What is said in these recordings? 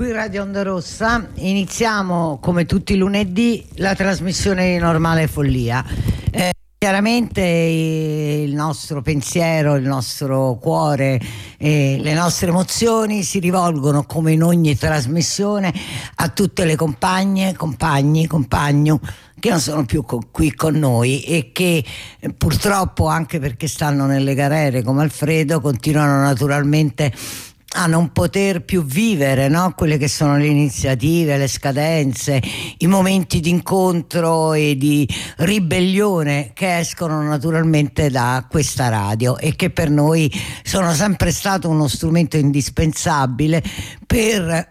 qui Radio Onda Rossa. Iniziamo come tutti i lunedì la trasmissione di Normale Follia. Chiaramente il nostro pensiero, il nostro cuore, le nostre emozioni si rivolgono, come in ogni trasmissione, a tutte le compagne, compagni, compagno che non sono più qui con noi e che purtroppo, anche perché stanno nelle galere come Alfredo, continuano naturalmente a non poter più vivere, no? Quelle che sono le iniziative, le scadenze, i momenti di incontro e di ribellione che escono naturalmente da questa radio e che per noi sono sempre stato uno strumento indispensabile per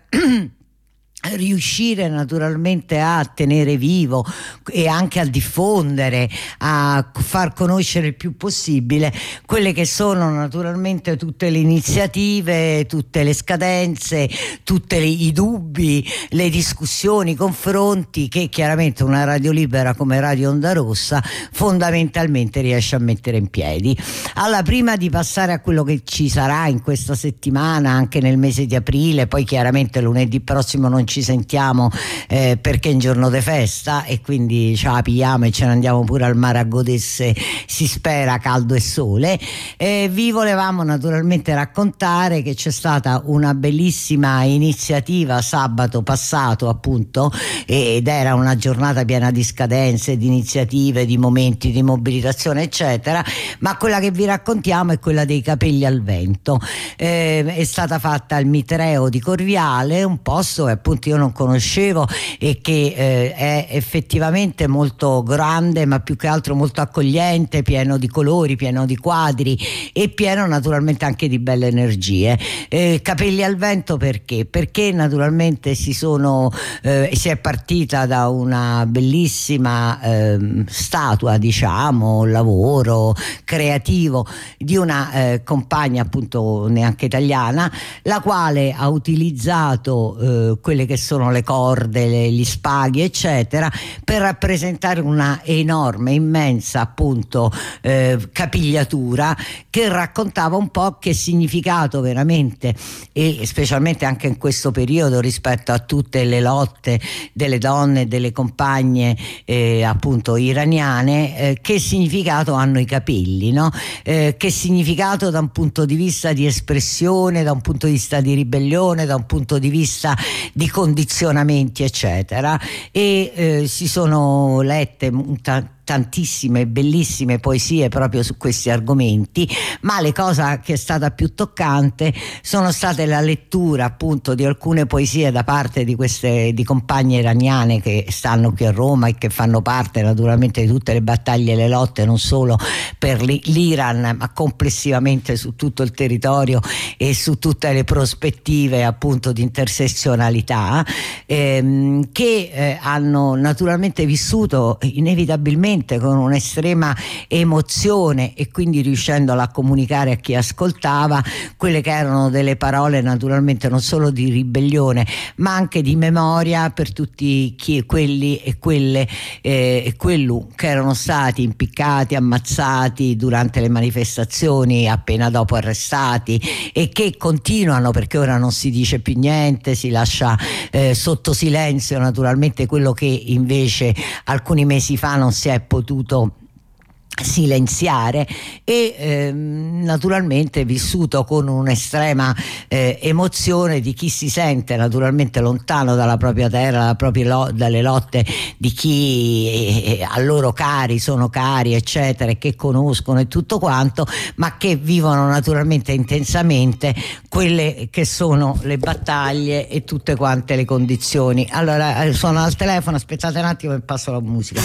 riuscire naturalmente a tenere vivo e anche a diffondere, a far conoscere il più possibile quelle che sono naturalmente tutte le iniziative, tutte le scadenze, tutti i dubbi, le discussioni, i confronti che chiaramente una radio libera come Radio Onda Rossa fondamentalmente riesce a mettere in piedi. Allora, prima di passare a quello che ci sarà in questa settimana, anche nel mese di aprile, poi chiaramente lunedì prossimo non ci sentiamo perché è un giorno di festa e quindi ce la pigliamo e ce ne andiamo pure al mare a godersi, si spera, caldo e sole. Vi volevamo naturalmente raccontare che c'è stata una bellissima iniziativa sabato passato, appunto, ed era una giornata piena di scadenze, di iniziative, di momenti di mobilitazione eccetera, ma quella che vi raccontiamo è quella dei capelli al vento. È stata fatta al Mitreo di Corviale, un posto che appunto io non conoscevo e che è effettivamente molto grande, ma più che altro molto accogliente, pieno di colori, pieno di quadri e pieno naturalmente anche di belle energie. Capelli al vento perché? Perché naturalmente si è partita da una bellissima statua, diciamo, lavoro creativo di una compagna appunto neanche italiana, la quale ha utilizzato quelle che sono le corde, gli spaghi eccetera, per rappresentare una enorme, immensa appunto capigliatura che raccontava un po' che significato veramente, e specialmente anche in questo periodo rispetto a tutte le lotte delle donne e delle compagne appunto iraniane, che significato hanno i capelli, no? Che significato da un punto di vista di espressione, da un punto di vista di ribellione, da un punto di vista di condizionamenti eccetera, e si sono lette tantissime bellissime poesie proprio su questi argomenti, ma la cosa che è stata più toccante sono state la lettura appunto di alcune poesie da parte di compagne iraniane che stanno qui a Roma e che fanno parte naturalmente di tutte le battaglie e le lotte non solo per l'Iran ma complessivamente su tutto il territorio e su tutte le prospettive appunto di intersezionalità, che hanno naturalmente vissuto inevitabilmente con un'estrema emozione e quindi riuscendola a comunicare a chi ascoltava quelle che erano delle parole naturalmente non solo di ribellione ma anche di memoria per tutti quelli e quelle e quello che erano stati impiccati, ammazzati durante le manifestazioni, appena dopo arrestati, e che continuano, perché ora non si dice più niente, si lascia sotto silenzio naturalmente quello che invece alcuni mesi fa non si è potuto silenziare, e naturalmente vissuto con un'estrema emozione di chi si sente naturalmente lontano dalla propria terra, dalle lotte di chi a loro cari sono cari eccetera e che conoscono e tutto quanto, ma che vivono naturalmente intensamente quelle che sono le battaglie e tutte quante le condizioni. Allora sono al telefono, aspettate un attimo e passo la musica.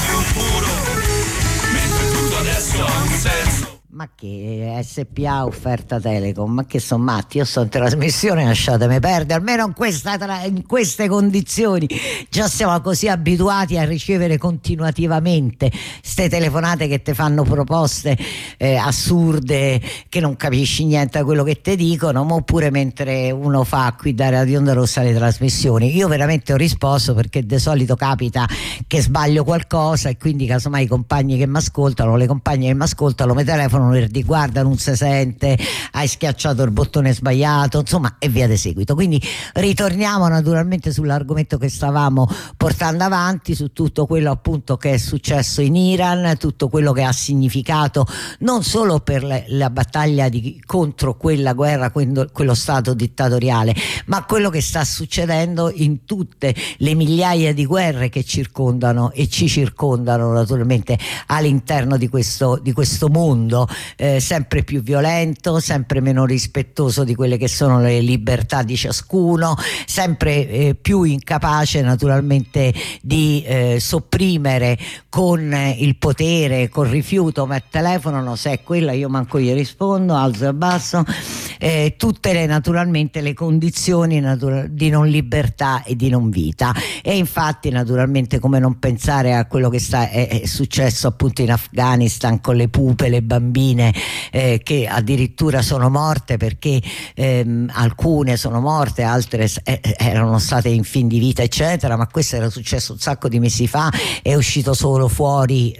Ma che SPA offerta Telecom, ma che sono matti? Io sto in trasmissione, lasciatemi perdere, almeno in queste condizioni. Già siamo così abituati a ricevere continuativamente ste telefonate che ti fanno proposte assurde, che non capisci niente da quello che ti dicono, ma oppure mentre uno fa qui da Radio Onda Rossa le trasmissioni. Io veramente ho risposto perché di solito capita che sbaglio qualcosa e quindi casomai i compagni che mi ascoltano, le compagne che mi ascoltano mi telefonano non ti guarda, non si sente, hai schiacciato il bottone sbagliato, insomma, e via di seguito. Quindi ritorniamo naturalmente sull'argomento che stavamo portando avanti, su tutto quello appunto che è successo in Iran, tutto quello che ha significato non solo per la battaglia contro quella guerra, quello stato dittatoriale, ma quello che sta succedendo in tutte le migliaia di guerre che circondano e ci circondano naturalmente all'interno di questo mondo sempre più violento, sempre meno rispettoso di quelle che sono le libertà di ciascuno, sempre più incapace naturalmente di sopprimere con il potere, col rifiuto, ma il telefono no, se è quella io manco gli rispondo, alzo e abbasso, tutte naturalmente le condizioni di non libertà e di non vita. E infatti naturalmente come non pensare a quello che è successo appunto in Afghanistan con le pupe, le bambine che addirittura sono morte perché alcune sono morte, altre erano state in fin di vita eccetera, ma questo era successo un sacco di mesi fa, è uscito solo fuori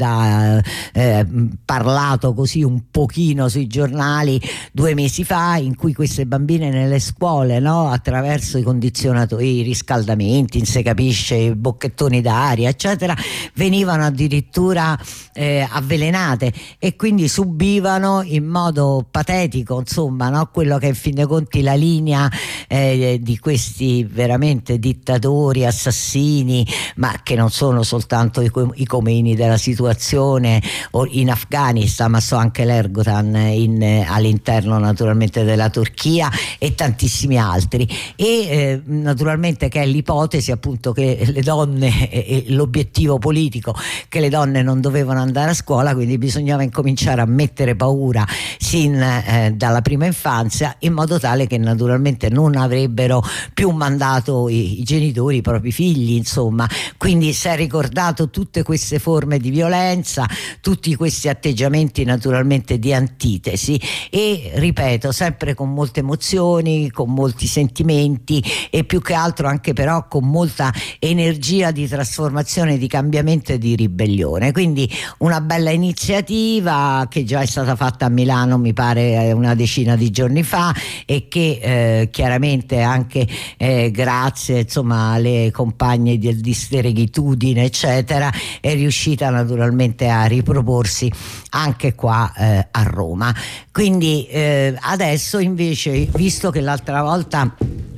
parlato così un pochino sui giornali 2 mesi fa, in cui queste bambine nelle scuole, no, attraverso i condizionatori, i riscaldamenti, non si capisce, i bocchettoni d'aria eccetera, venivano addirittura avvelenate e quindi subivano in modo patetico, insomma, no, quello che in fin dei conti la linea di questi veramente dittatori, assassini, ma che non sono soltanto i Khomeini della situazione in Afghanistan, ma so anche l'Erdogan all'interno naturalmente della Turchia e tantissimi altri. E naturalmente che è l'ipotesi appunto che le donne, l'obiettivo politico che le donne non dovevano andare a scuola, quindi bisognava incominciare a mettere paura sin dalla prima infanzia, in modo tale che naturalmente non avrebbero più mandato i genitori, i propri figli, insomma. Quindi si è ricordato tutte queste forme di violenza, tutti questi atteggiamenti naturalmente di antitesi, e ripeto, sempre con molte emozioni, con molti sentimenti e più che altro anche però con molta energia di trasformazione, di cambiamento e di ribellione. Quindi una bella iniziativa che già è stata fatta a Milano, mi pare una decina di giorni fa, e che chiaramente anche grazie insomma alle compagne di Stereghitudine eccetera è riuscita naturalmente a riproporsi anche qua a Roma. Quindi adesso invece, visto che l'altra volta,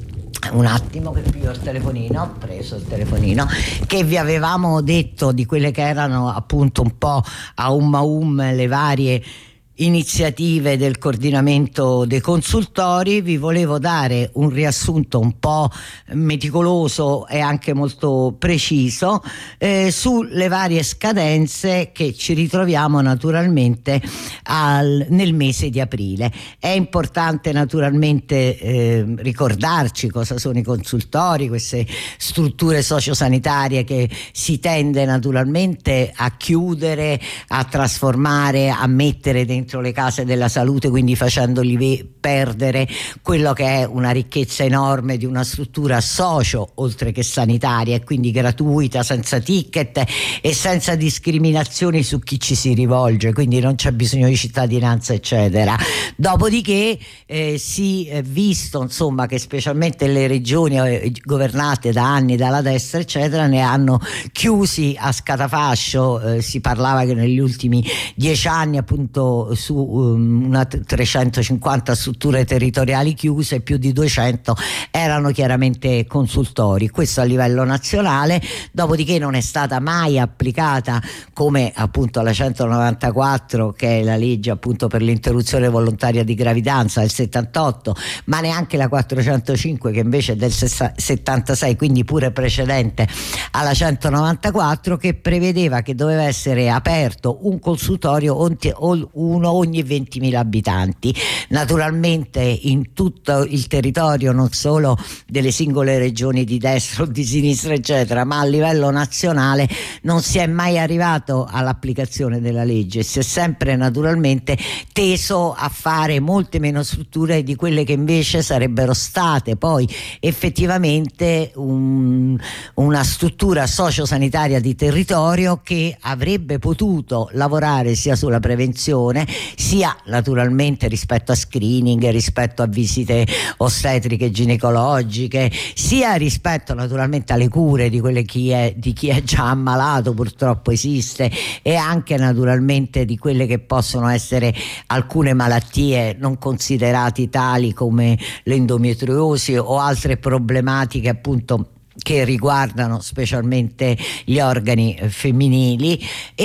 un attimo che piglio il telefonino, ho preso il telefonino, che vi avevamo detto di quelle che erano appunto un po' a le varie iniziative del coordinamento dei consultori, vi volevo dare un riassunto un po' meticoloso e anche molto preciso sulle varie scadenze che ci ritroviamo naturalmente nel mese di aprile. È importante naturalmente ricordarci cosa sono i consultori, queste strutture sociosanitarie che si tende naturalmente a chiudere, a trasformare, a mettere dentro le case della salute, quindi facendoli perdere quello che è una ricchezza enorme di una struttura socio oltre che sanitaria, e quindi gratuita, senza ticket e senza discriminazioni su chi ci si rivolge, quindi non c'è bisogno di cittadinanza eccetera. Dopodiché si è visto insomma che specialmente le regioni governate da anni dalla destra eccetera ne hanno chiusi a scatafascio, si parlava che negli ultimi 10 anni appunto su una 350 strutture territoriali chiuse, più di 200 erano chiaramente consultori, questo a livello nazionale. Dopodiché non è stata mai applicata, come appunto la 194, che è la legge appunto per l'interruzione volontaria di gravidanza del 78, ma neanche la 405 che invece è del 76, quindi pure precedente alla 194, che prevedeva che doveva essere aperto un consultorio uno ogni 20.000 abitanti, naturalmente in tutto il territorio, non solo delle singole regioni di destra o di sinistra eccetera, ma a livello nazionale. Non si è mai arrivato all'applicazione della legge, si è sempre naturalmente teso a fare molte meno strutture di quelle che invece sarebbero state poi effettivamente una struttura sociosanitaria di territorio che avrebbe potuto lavorare sia sulla prevenzione sia naturalmente rispetto a screening, rispetto a visite ostetriche ginecologiche, sia rispetto naturalmente alle cure di chi è già ammalato, purtroppo esiste, e anche naturalmente di quelle che possono essere alcune malattie non considerate tali come l'endometriosi o altre problematiche appunto che riguardano specialmente gli organi femminili,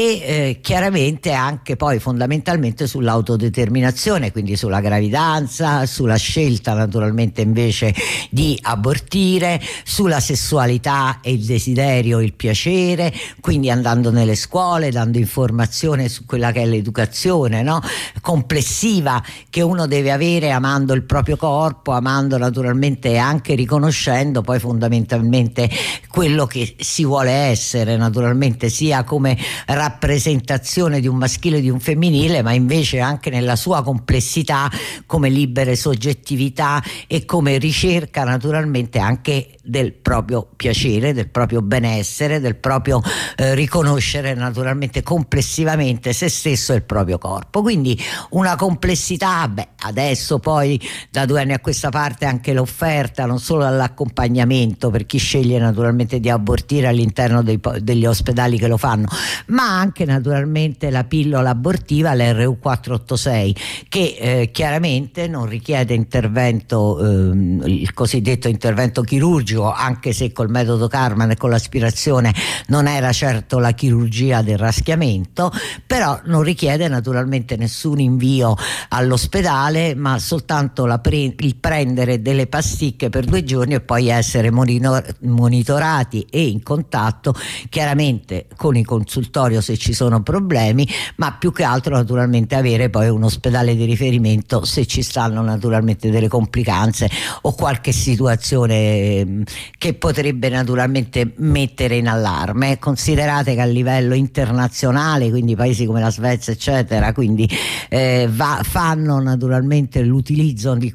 e chiaramente anche poi fondamentalmente sull'autodeterminazione, quindi sulla gravidanza, sulla scelta naturalmente invece di abortire, sulla sessualità e il desiderio, il piacere, quindi andando nelle scuole, dando informazione su quella che è l'educazione, no? Complessiva che uno deve avere, amando il proprio corpo, amando naturalmente e anche riconoscendo poi fondamentalmente quello che si vuole essere, naturalmente sia come rappresentazione di un maschile e di un femminile, ma invece anche nella sua complessità come libere soggettività e come ricerca naturalmente anche del proprio piacere, del proprio benessere, del proprio riconoscere naturalmente complessivamente se stesso e il proprio corpo. Quindi una complessità, adesso poi da 2 anni a questa parte anche l'offerta non solo all'accompagnamento per chi sceglie naturalmente di abortire all'interno degli ospedali che lo fanno, ma anche naturalmente la pillola abortiva, l'RU486, che chiaramente non richiede intervento, il cosiddetto intervento chirurgico, anche se col metodo Karman e con l'aspirazione non era certo la chirurgia del raschiamento, però non richiede naturalmente nessun invio all'ospedale, ma soltanto il prendere delle pasticche per 2 giorni e poi essere monitorati e in contatto chiaramente con il consultorio se ci sono problemi, ma più che altro naturalmente avere poi un ospedale di riferimento se ci stanno naturalmente delle complicanze o qualche situazione che potrebbe naturalmente mettere in allarme. Considerate che a livello internazionale, quindi paesi come la Svezia eccetera, quindi fanno naturalmente l'utilizzo di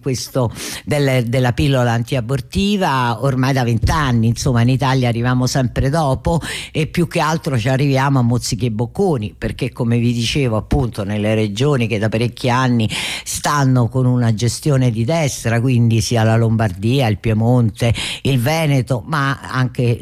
della pillola antiabortiva ormai da 20 anni, insomma in Italia arriviamo sempre dopo e più che altro ci arriviamo a mozzichi e bocconi, perché come vi dicevo appunto nelle regioni che da parecchi anni stanno con una gestione di destra, quindi sia la Lombardia, il Piemonte, il Veneto, ma anche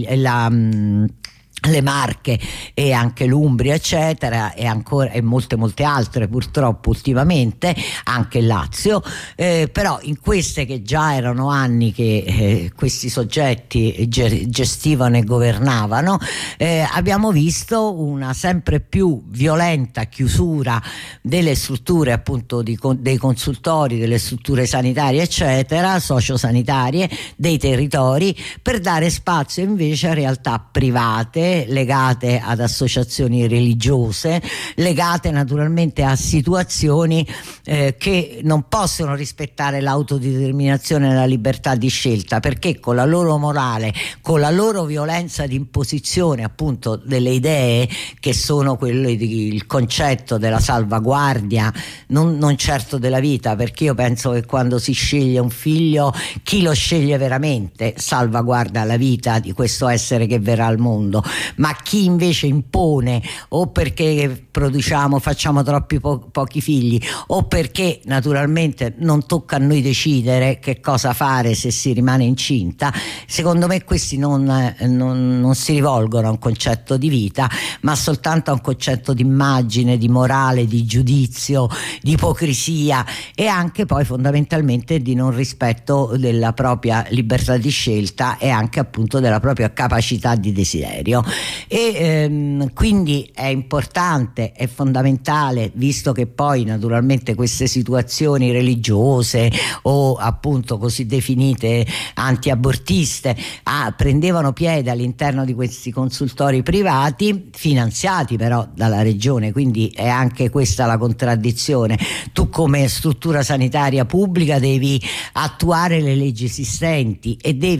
le Marche e anche l'Umbria eccetera, e molte altre purtroppo ultimamente, anche il Lazio, però in queste che già erano anni che questi soggetti gestivano e governavano, abbiamo visto una sempre più violenta chiusura delle strutture appunto dei consultori, delle strutture sanitarie eccetera, sociosanitarie, dei territori, per dare spazio invece a realtà private legate ad associazioni religiose, legate naturalmente a situazioni che non possono rispettare l'autodeterminazione e la libertà di scelta, perché con la loro morale, con la loro violenza di imposizione appunto delle idee che sono quelle il concetto della salvaguardia, non certo della vita, perché io penso che quando si sceglie un figlio, chi lo sceglie veramente salvaguarda la vita di questo essere che verrà al mondo, ma chi invece impone, o perché facciamo troppi pochi figli, o perché naturalmente non tocca a noi decidere che cosa fare se si rimane incinta, secondo me questi non si rivolgono a un concetto di vita, ma soltanto a un concetto di immagine, di morale, di giudizio, di ipocrisia e anche poi fondamentalmente di non rispetto della propria libertà di scelta e anche appunto della propria capacità di desiderio. E quindi è importante, è fondamentale, visto che poi naturalmente queste situazioni religiose o appunto così definite antiabortiste prendevano piede all'interno di questi consultori privati finanziati però dalla regione, quindi è anche questa la contraddizione. Tu come struttura sanitaria pubblica devi attuare le leggi esistenti e devi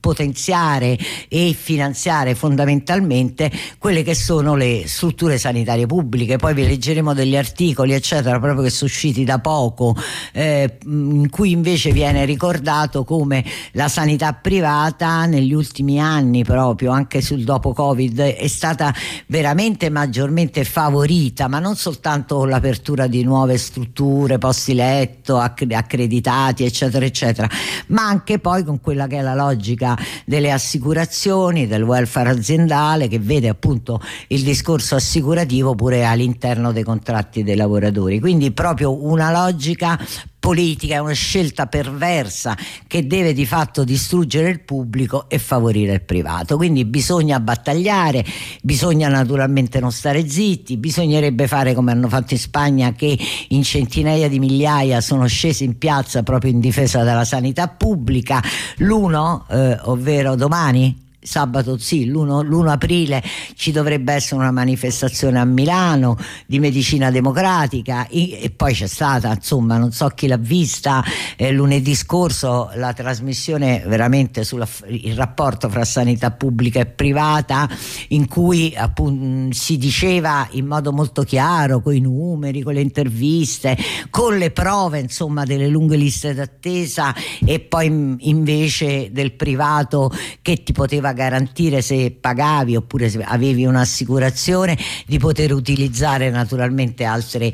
potenziare e finanziare fondamentalmente quelle che sono le strutture sanitarie pubbliche. Poi vi leggeremo degli articoli eccetera proprio che sono usciti da poco, in cui invece viene ricordato come la sanità privata negli ultimi anni, proprio anche sul dopo Covid, è stata veramente maggiormente favorita, ma non soltanto con l'apertura di nuove strutture, posti letto accreditati eccetera eccetera, ma anche poi con quella che è la logica delle assicurazioni, del welfare aziendale, che vede appunto il discorso assicurativo pure all'interno dei contratti dei lavoratori. Quindi proprio una logica politica, è una scelta perversa che deve di fatto distruggere il pubblico e favorire il privato. Quindi bisogna battagliare, bisogna naturalmente non stare zitti, bisognerebbe fare come hanno fatto in Spagna, che in centinaia di migliaia sono scesi in piazza proprio in difesa della sanità pubblica. Ovvero domani, sabato sì, l'1 aprile ci dovrebbe essere una manifestazione a Milano di Medicina Democratica, e poi c'è stata, insomma, non so chi l'ha vista, lunedì scorso la trasmissione veramente sul rapporto fra sanità pubblica e privata, in cui appunto si diceva in modo molto chiaro, con i numeri, con le interviste, con le prove insomma delle lunghe liste d'attesa, e poi invece del privato che ti poteva garantire, se pagavi oppure se avevi un'assicurazione, di poter utilizzare naturalmente altre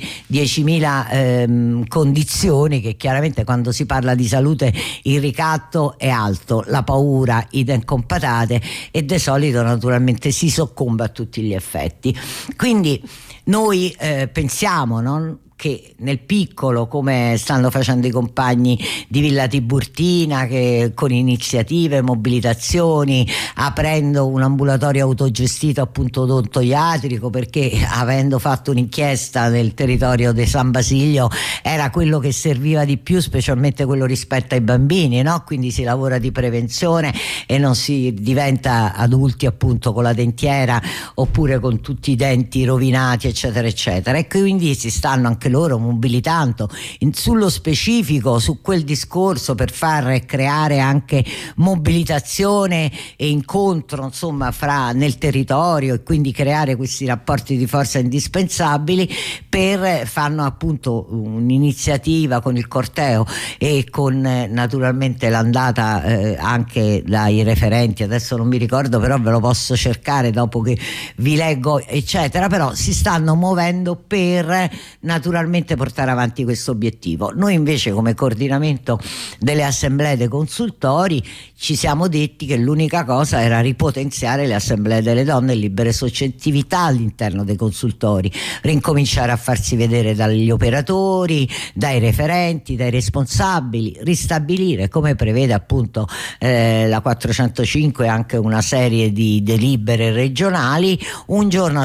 10.000 condizioni, che chiaramente quando si parla di salute il ricatto è alto, la paura idem con patate, e di solito naturalmente si soccombe a tutti gli effetti. Quindi noi pensiamo, no? Che nel piccolo, come stanno facendo i compagni di Villa Tiburtina, che con iniziative, mobilitazioni, aprendo un ambulatorio autogestito appunto odontoiatrico, perché avendo fatto un'inchiesta nel territorio di San Basilio era quello che serviva di più, specialmente quello rispetto ai bambini, no? Quindi si lavora di prevenzione e non si diventa adulti appunto con la dentiera oppure con tutti i denti rovinati eccetera eccetera, e quindi si stanno anche loro mobilitando sullo specifico su quel discorso, per far creare anche mobilitazione e incontro insomma nel territorio, e quindi creare questi rapporti di forza indispensabili. Fanno appunto un'iniziativa con il corteo e con naturalmente l'andata anche dai referenti, adesso non mi ricordo, però ve lo posso cercare dopo che vi leggo eccetera, però si stanno muovendo per naturalmente portare avanti questo obiettivo. Noi invece, come coordinamento delle assemblee dei consultori, ci siamo detti che l'unica cosa era ripotenziare le assemblee delle donne e libere soggettività all'interno dei consultori, rincominciare a farsi vedere dagli operatori, dai referenti, dai responsabili, ristabilire, come prevede appunto la 405 e anche una serie di delibere regionali, un giorno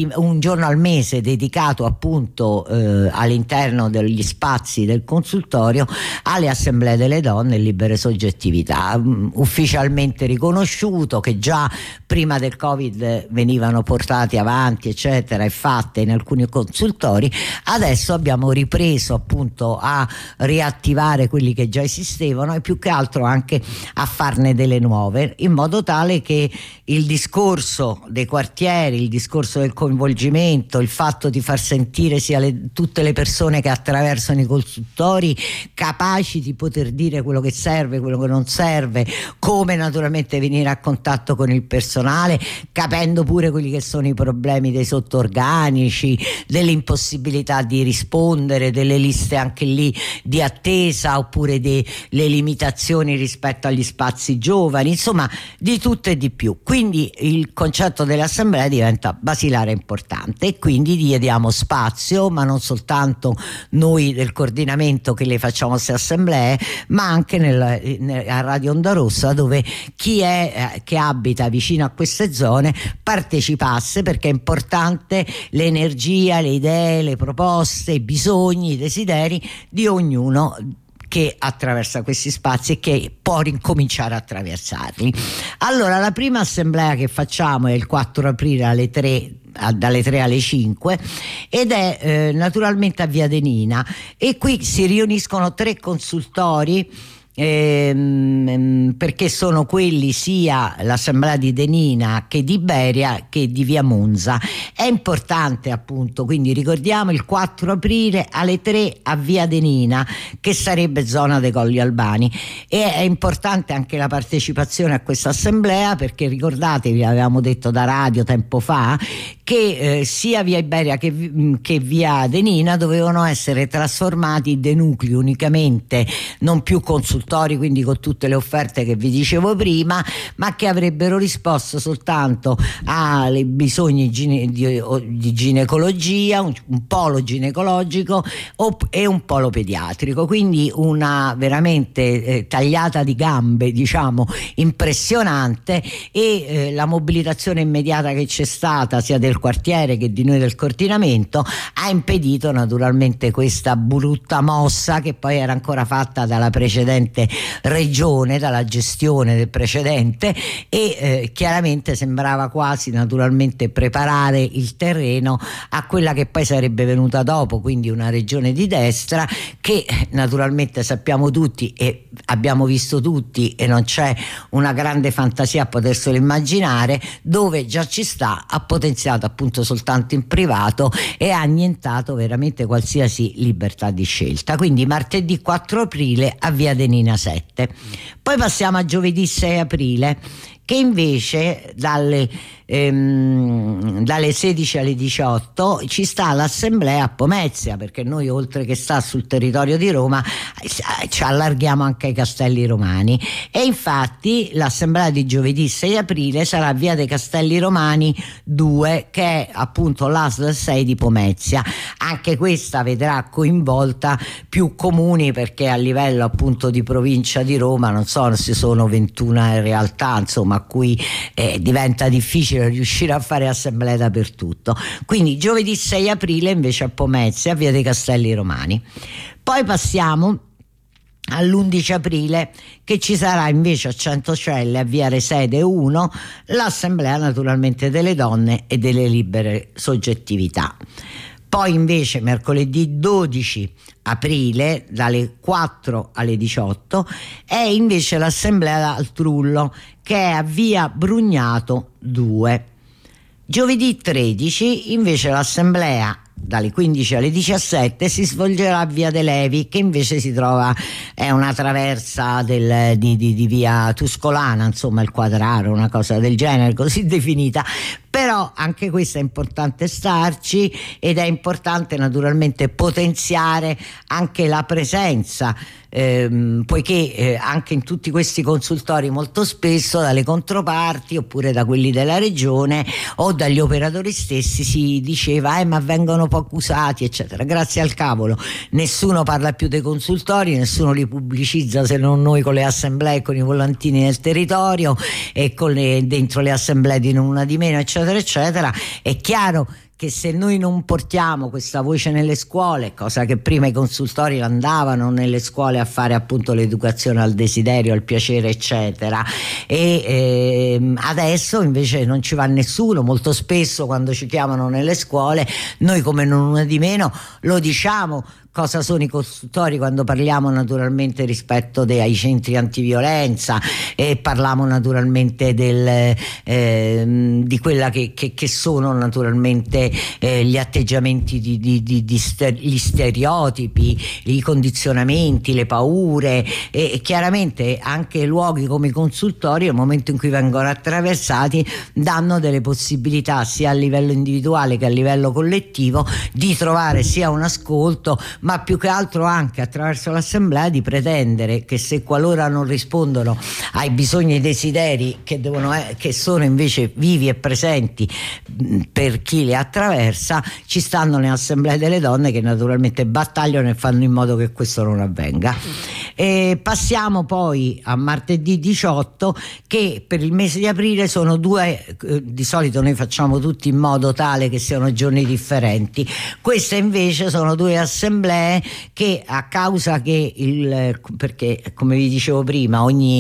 al mese dedicato appunto all'interno degli spazi del consultorio alle assemblee delle donne e libere soggettività, ufficialmente riconosciuto, che già prima del Covid venivano portati avanti eccetera e fatte in alcuni consultori. Adesso abbiamo ripreso appunto a riattivare quelli che già esistevano e più che altro anche a farne delle nuove, in modo tale che il discorso dei quartieri, il discorso del coinvolgimento, il fatto di far sentire sia tutte le persone che attraversano i consultori capaci di poter dire quello che serve, quello che non serve, come naturalmente venire a contatto con il personale, capendo pure quelli che sono i problemi dei sottorganici, dell'impossibilità di rispondere, delle liste anche lì di attesa, oppure delle limitazioni rispetto agli spazi giovani, insomma di tutto e di più. Quindi il concetto dell'assemblea diventa basilare e importante, e quindi gli diamo spazio, ma non soltanto noi del coordinamento che le facciamo queste assemblee, ma anche a Radio Onda Rossa, dove chi è che abita vicino a queste zone partecipasse, perché è importante l'energia, le idee, le proposte, i bisogni, i desideri di ognuno che attraversa questi spazi e che può ricominciare a attraversarli. Allora, la prima assemblea che facciamo è il 4 aprile dalle 3 alle 5, ed è naturalmente a Via Denina, e qui si riuniscono 3 consultori perché sono quelli sia l'assemblea di Denina che di Beria che di via Monza. È importante appunto, quindi ricordiamo il 4 aprile alle 3 a via Denina, che sarebbe zona dei Colli Albani, e è importante anche la partecipazione a questa assemblea, perché ricordatevi, avevamo detto da radio tempo fa, che sia via Iberia che via Denina dovevano essere trasformati dei nuclei unicamente, non più consultori, quindi con tutte le offerte che vi dicevo prima, ma che avrebbero risposto soltanto ai bisogni di ginecologia, un polo ginecologico e un polo pediatrico, quindi una veramente tagliata di gambe, diciamo, impressionante. E la mobilitazione immediata che c'è stata sia del quartiere che di noi del coordinamento ha impedito naturalmente questa brutta mossa, che poi era ancora fatta dalla precedente regione, dalla gestione del precedente, e chiaramente sembrava quasi naturalmente preparare il terreno a quella che poi sarebbe venuta dopo, quindi una regione di destra, che naturalmente sappiamo tutti e abbiamo visto tutti, e non c'è una grande fantasia a poterselo immaginare, dove già ci sta, ha potenziato appunto soltanto in privato e ha annientato veramente qualsiasi libertà di scelta. Quindi martedì 4 aprile a via Denina 7. Poi passiamo a giovedì 6 aprile, che invece dalle 16 alle 18 ci sta l'assemblea a Pomezia, perché noi, oltre che sta sul territorio di Roma, ci allarghiamo anche ai Castelli Romani, e infatti l'assemblea di giovedì 6 aprile sarà via dei Castelli Romani 2, che è appunto l'ASL 6 di Pomezia. Anche questa vedrà coinvolta più comuni, perché a livello appunto di provincia di Roma non so se sono 21 realtà, insomma, a cui diventa difficile riuscire a fare assemblee dappertutto. Quindi giovedì 6 aprile invece a Pomezia, via dei Castelli Romani. Poi passiamo all'11 aprile, che ci sarà invece a Centocelle, a via Resede 1, l'assemblea naturalmente delle donne e delle libere soggettività. Poi invece mercoledì 12 aprile dalle 4 alle 18 è invece l'assemblea al Trullo, che è a via Brugnato 2. Giovedì 13 invece l'assemblea dalle 15 alle 17 si svolgerà a via De Levi, che invece si trova, è una traversa di via Tuscolana, insomma il Quadraro, una cosa del genere così definita. Però anche questo è importante starci, ed è importante naturalmente potenziare anche la presenza, poiché anche in tutti questi consultori molto spesso dalle controparti oppure da quelli della regione o dagli operatori stessi si diceva ma vengono poco usati eccetera. Grazie al cavolo, nessuno parla più dei consultori, nessuno li pubblicizza se non noi con le assemblee, con i volantini nel territorio e dentro le assemblee di non una di meno eccetera eccetera. È chiaro che se noi non portiamo questa voce nelle scuole, cosa che prima i consultori andavano nelle scuole a fare appunto l'educazione al desiderio, al piacere eccetera, e adesso invece non ci va nessuno. Molto spesso quando ci chiamano nelle scuole noi come non una di meno lo diciamo cosa sono i consultori quando parliamo naturalmente rispetto ai centri antiviolenza, e parliamo naturalmente di quella che sono naturalmente gli atteggiamenti gli stereotipi, i condizionamenti, le paure, e chiaramente anche luoghi come i consultori nel momento in cui vengono attraversati danno delle possibilità sia a livello individuale che a livello collettivo di trovare sia un ascolto, ma più che altro anche attraverso l'assemblea di pretendere che se qualora non rispondono ai bisogni e ai desideri che sono invece vivi e presenti per chi le attraversa, ci stanno le assemblee delle donne che naturalmente battagliano e fanno in modo che questo non avvenga. E passiamo poi a martedì 18, che per il mese di aprile sono due, di solito noi facciamo tutti in modo tale che siano giorni differenti, queste invece sono due assemblee che a causa che perché come vi dicevo prima ogni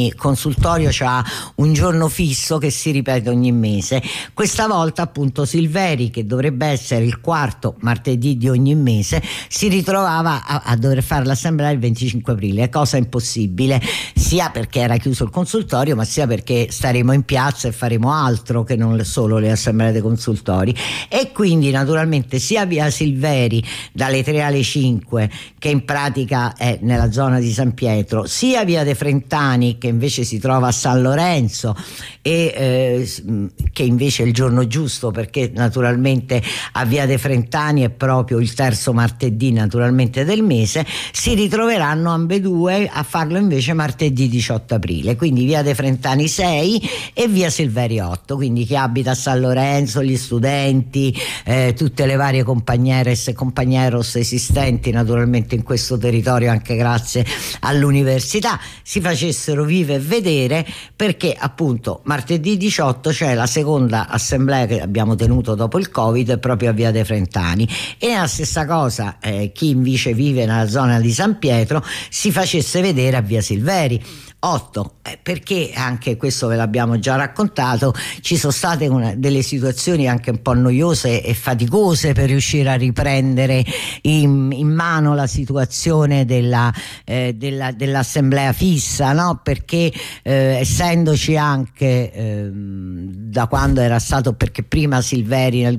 consultorio ha un giorno fisso che si ripete ogni mese. Questa volta appunto Silveri, che dovrebbe essere il quarto martedì di ogni mese, si ritrovava a dover fare l'assemblea il 25 aprile, cosa impossibile, sia perché era chiuso il consultorio, ma sia perché staremo in piazza e faremo altro che non solo le assemblee dei consultori. E quindi naturalmente sia via Silveri dalle 3 alle 5, che in pratica è nella zona di San Pietro, sia via De Frentani, che invece si trova a San Lorenzo, e che invece è il giorno giusto, perché naturalmente a via De Frentani è proprio il terzo martedì naturalmente del mese, si ritroveranno ambedue a farlo invece martedì 18 aprile, quindi via De Frentani 6 e via Silveri 8. Quindi chi abita a San Lorenzo, gli studenti, tutte le varie compagneres e compagneros esistenti naturalmente in questo territorio, anche grazie all'università, si facessero vive e vedere, perché appunto martedì 18 c'è la seconda assemblea che abbiamo tenuto dopo il Covid proprio a via De Frentani, e la stessa cosa chi invece vive nella zona di San Pietro si facesse vedere a via Silveri 8, perché anche questo ve l'abbiamo già raccontato, ci sono state delle situazioni anche un po' noiose e faticose per riuscire a riprendere in mano la situazione dell'assemblea fissa, no? Perché essendoci anche da quando era stato, perché prima Silveri nel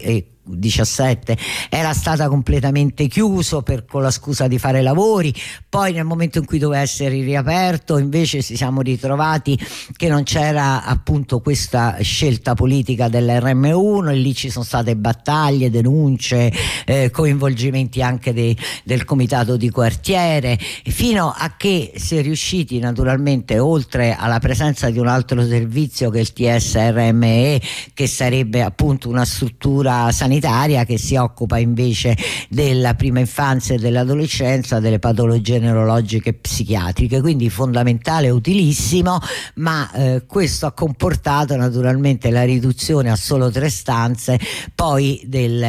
2017 era stata completamente chiuso con la scusa di fare lavori, poi nel momento in cui doveva essere riaperto invece ci siamo ritrovati che non c'era appunto questa scelta politica dell'RM1, e lì ci sono state battaglie, denunce, coinvolgimenti anche del comitato di quartiere, fino a che si è riusciti naturalmente, oltre alla presenza di un altro servizio che è il TSRME, che sarebbe appunto una struttura sanitaria che si occupa invece della prima infanzia e dell'adolescenza, delle patologie neurologiche e psichiatriche, quindi fondamentale e utilissimo, ma questo ha comportato naturalmente la riduzione a solo 3 stanze poi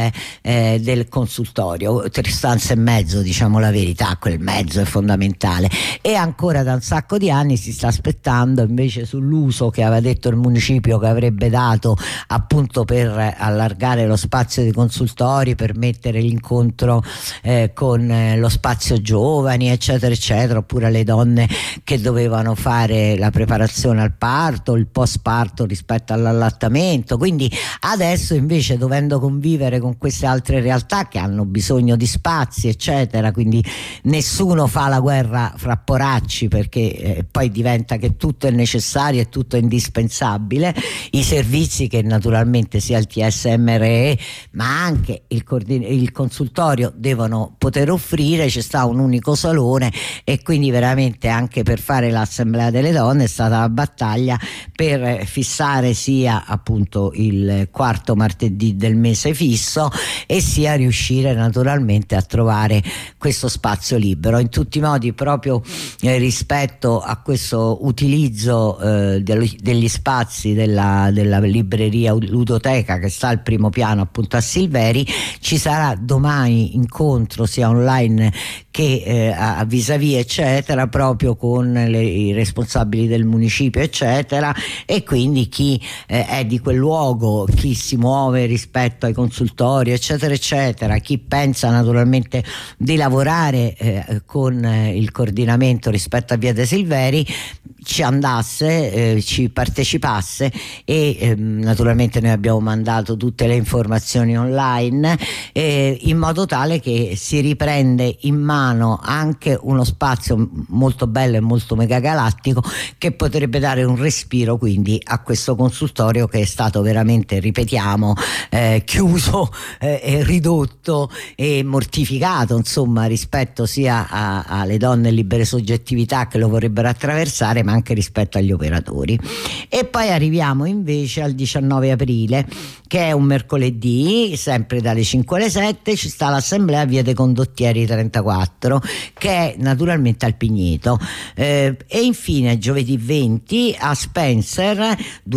del consultorio, 3 stanze e mezzo, diciamo la verità, quel mezzo è fondamentale, e ancora da un sacco di anni si sta aspettando invece sull'uso che aveva detto il municipio che avrebbe dato appunto per allargare lo spazio di consultori, per mettere l'incontro con lo spazio giovani eccetera eccetera, oppure le donne che dovevano fare la preparazione al parto, il post parto rispetto all'allattamento. Quindi adesso invece, dovendo convivere con queste altre realtà che hanno bisogno di spazi eccetera, quindi nessuno fa la guerra fra poracci, perché poi diventa che tutto è necessario e tutto è indispensabile, i servizi che naturalmente sia il TSMRE ma anche il consultorio devono poter offrire. C'è sta un unico salone, e quindi veramente anche per fare l'assemblea delle donne è stata la battaglia per fissare sia appunto il quarto martedì del mese fisso, e sia riuscire naturalmente a trovare questo spazio libero. In tutti i modi, proprio rispetto a questo utilizzo degli spazi della libreria ludoteca che sta al primo piano appunto a Silveri, ci sarà domani incontro sia online che a vis-à-vis eccetera, proprio con i responsabili del municipio eccetera, e quindi chi è di quel luogo, chi si muove rispetto ai consultori eccetera eccetera, chi pensa naturalmente di lavorare con il coordinamento rispetto a via De Silveri, ci andasse, ci partecipasse, e naturalmente noi abbiamo mandato tutte le informazioni online, in modo tale che si riprende in mano anche uno spazio molto bello e molto megagalattico, che potrebbe dare un respiro quindi a questo consultorio che è stato veramente, ripetiamo, chiuso, ridotto e mortificato, insomma, rispetto sia alle donne libere soggettività che lo vorrebbero attraversare, ma anche rispetto agli operatori. E poi arriviamo invece al 19 aprile, che è un mercoledì, sempre dalle 5 alle 7 ci sta l'assemblea via dei Condottieri 34, che è naturalmente al Pigneto, e infine giovedì 20 a Spencer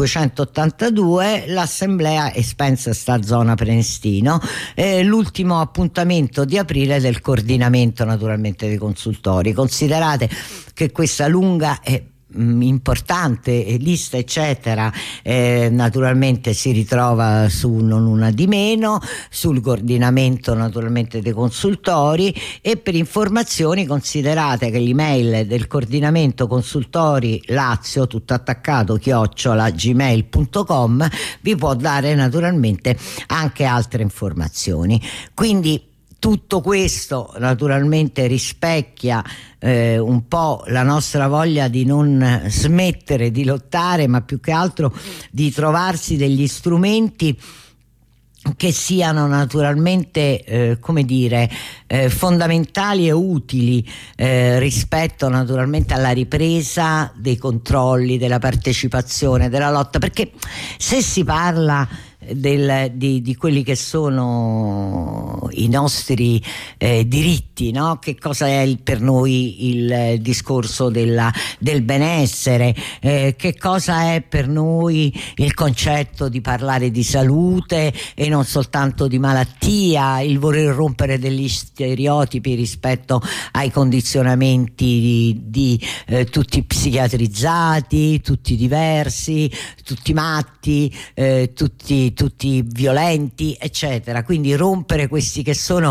282 l'assemblea, e Spencer sta a zona Prenestino, l'ultimo appuntamento di aprile del coordinamento naturalmente dei consultori. Considerate che questa lunga importante lista eccetera, naturalmente si ritrova su Non Una di Meno, sul coordinamento naturalmente dei consultori, e per informazioni considerate che l'email del coordinamento consultori Lazio, tutto attaccato, @gmail.com, vi può dare naturalmente anche altre informazioni. Quindi tutto questo naturalmente rispecchia un po' la nostra voglia di non smettere di lottare, ma più che altro di trovarsi degli strumenti che siano naturalmente fondamentali e utili rispetto naturalmente alla ripresa dei controlli, della partecipazione, della lotta, perché se si parla di quelli che sono i nostri diritti, no? Che cosa è per noi il discorso del benessere, che cosa è per noi il concetto di parlare di salute e non soltanto di malattia, il voler rompere degli stereotipi rispetto ai condizionamenti di tutti psichiatrizzati, tutti diversi, tutti matti, tutti violenti eccetera. Quindi rompere questi che sono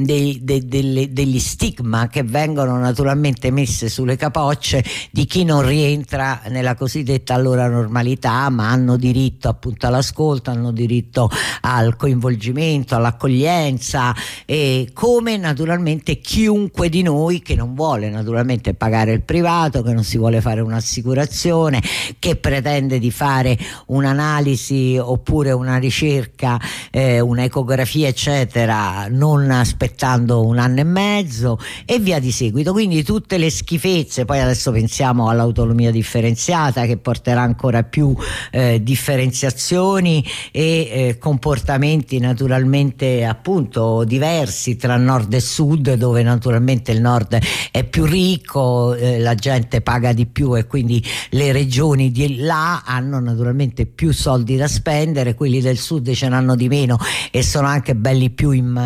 degli stigma che vengono naturalmente messe sulle capocce di chi non rientra nella cosiddetta allora normalità, ma hanno diritto appunto all'ascolto, hanno diritto al coinvolgimento, all'accoglienza, e come naturalmente chiunque di noi che non vuole naturalmente pagare il privato, che non si vuole fare un'assicurazione, che pretende di fare un'analisi oppure una ricerca, un'ecografia eccetera, non aspettando un anno e mezzo e via di seguito. Quindi tutte le schifezze. Poi adesso pensiamo all'autonomia differenziata, che porterà ancora più differenziazioni e comportamenti naturalmente appunto diversi tra nord e sud, dove naturalmente il nord è più ricco, la gente paga di più e quindi le regioni di là hanno naturalmente più soldi da spendere, quelli del sud ce n'hanno di meno e sono anche belli più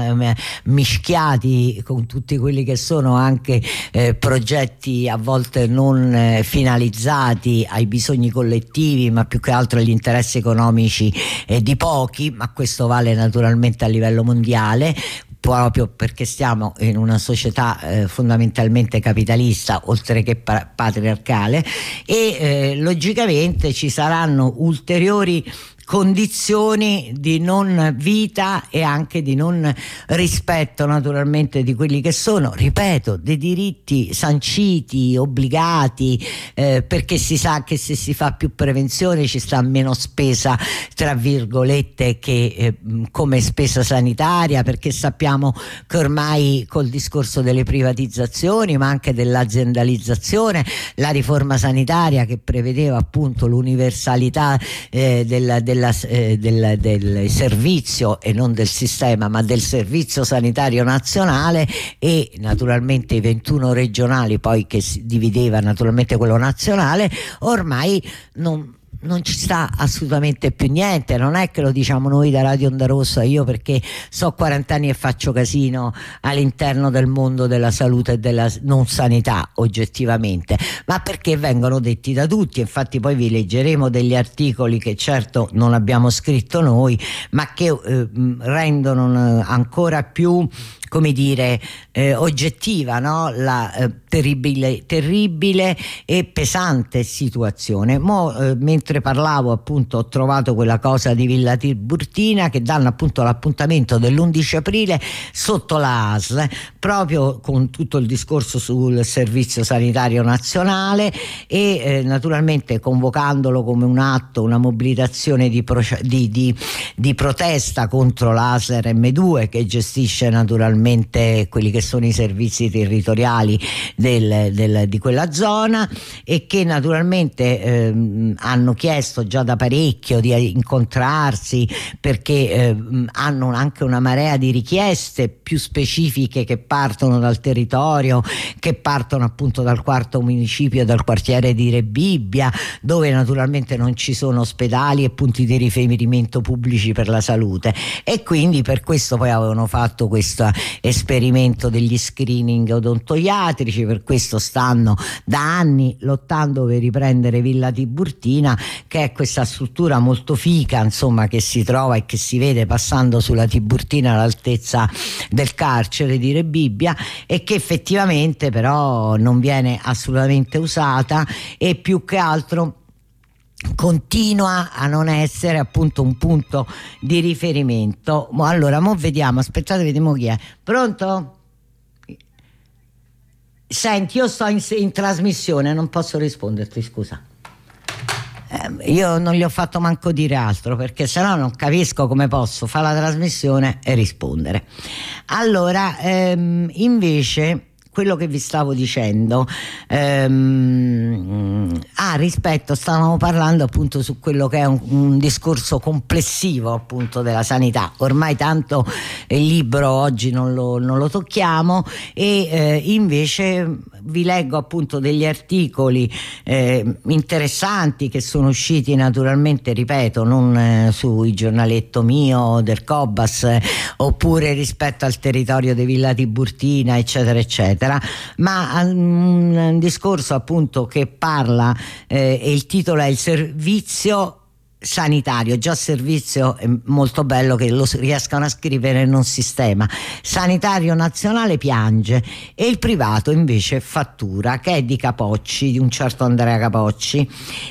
mischiati con tutti quelli che sono anche progetti a volte non finalizzati ai bisogni collettivi, ma più che altro agli interessi economici di pochi, ma questo vale naturalmente a livello mondiale, proprio perché stiamo in una società fondamentalmente capitalista oltre che patriarcale, e logicamente ci saranno ulteriori condizioni di non vita e anche di non rispetto naturalmente di quelli che sono, ripeto, dei diritti sanciti, obbligati, perché si sa che se si fa più prevenzione ci sta meno spesa tra virgolette che come spesa sanitaria, perché sappiamo che ormai col discorso delle privatizzazioni ma anche dell'aziendalizzazione, la riforma sanitaria che prevedeva appunto l'universalità del servizio e non del sistema ma del servizio sanitario nazionale, e naturalmente i 21 regionali poi che si divideva naturalmente quello nazionale, ormai non ci sta assolutamente più niente. Non è che lo diciamo noi da Radio Onda Rossa, io perché so 40 anni e faccio casino all'interno del mondo della salute e della non sanità oggettivamente, ma perché vengono detti da tutti. Infatti poi vi leggeremo degli articoli che certo non abbiamo scritto noi, ma che rendono ancora più, come dire, oggettiva, no? La terribile e pesante situazione. Mentre parlavo appunto ho trovato quella cosa di Villa Tiburtina che danno appunto l'appuntamento dell'11 aprile sotto la ASL, proprio con tutto il discorso sul servizio sanitario nazionale e naturalmente convocandolo come un atto, una mobilitazione di protesta contro l'ASL M2 che gestisce naturalmente quelli che sono i servizi territoriali di quella zona, e che naturalmente hanno chiesto già da parecchio di incontrarsi perché hanno anche una marea di richieste più specifiche che partono dal territorio, che partono appunto dal quarto municipio, dal quartiere di Rebibbia, dove naturalmente non ci sono ospedali e punti di riferimento pubblici per la salute, e quindi per questo poi avevano fatto questa esperimento degli screening odontoiatrici. Per questo stanno da anni lottando per riprendere Villa Tiburtina, che è questa struttura molto fica, insomma, che si trova e che si vede passando sulla Tiburtina all'altezza del carcere di Rebibbia, e che effettivamente però non viene assolutamente usata, e più che altro continua a non essere appunto un punto di riferimento. Allora, mo vediamo, aspettate, vediamo chi è. Pronto? Senti, io sto in trasmissione, non posso risponderti, scusa. Io non gli ho fatto manco dire altro, perché sennò non capisco come posso fare la trasmissione e rispondere. Allora, invece, quello che vi stavo dicendo, rispetto, stavamo parlando appunto su quello che è un discorso complessivo appunto della sanità. Ormai tanto il libro oggi non lo tocchiamo, e invece vi leggo appunto degli articoli interessanti che sono usciti, naturalmente, ripeto, non sui giornaletto mio del Cobas, oppure rispetto al territorio di Villa Tiburtina, eccetera eccetera, ma un discorso appunto che parla, e il titolo è Il servizio sanitario. Già servizio è molto bello che lo riescano a scrivere, non sistema. Sanitario nazionale piange e il privato invece fattura, che è di Capocci, di un certo Andrea Capocci,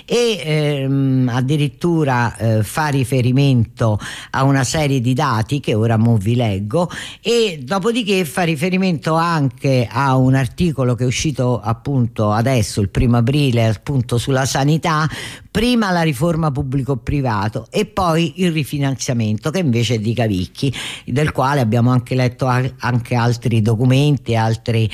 e addirittura fa riferimento a una serie di dati che ora vi leggo, e dopodiché fa riferimento anche a un articolo che è uscito appunto adesso, il 1° aprile, appunto sulla sanità. Prima la riforma pubblico-privato e poi il rifinanziamento, che invece è di Cavicchi, del quale abbiamo anche letto anche altri documenti, altri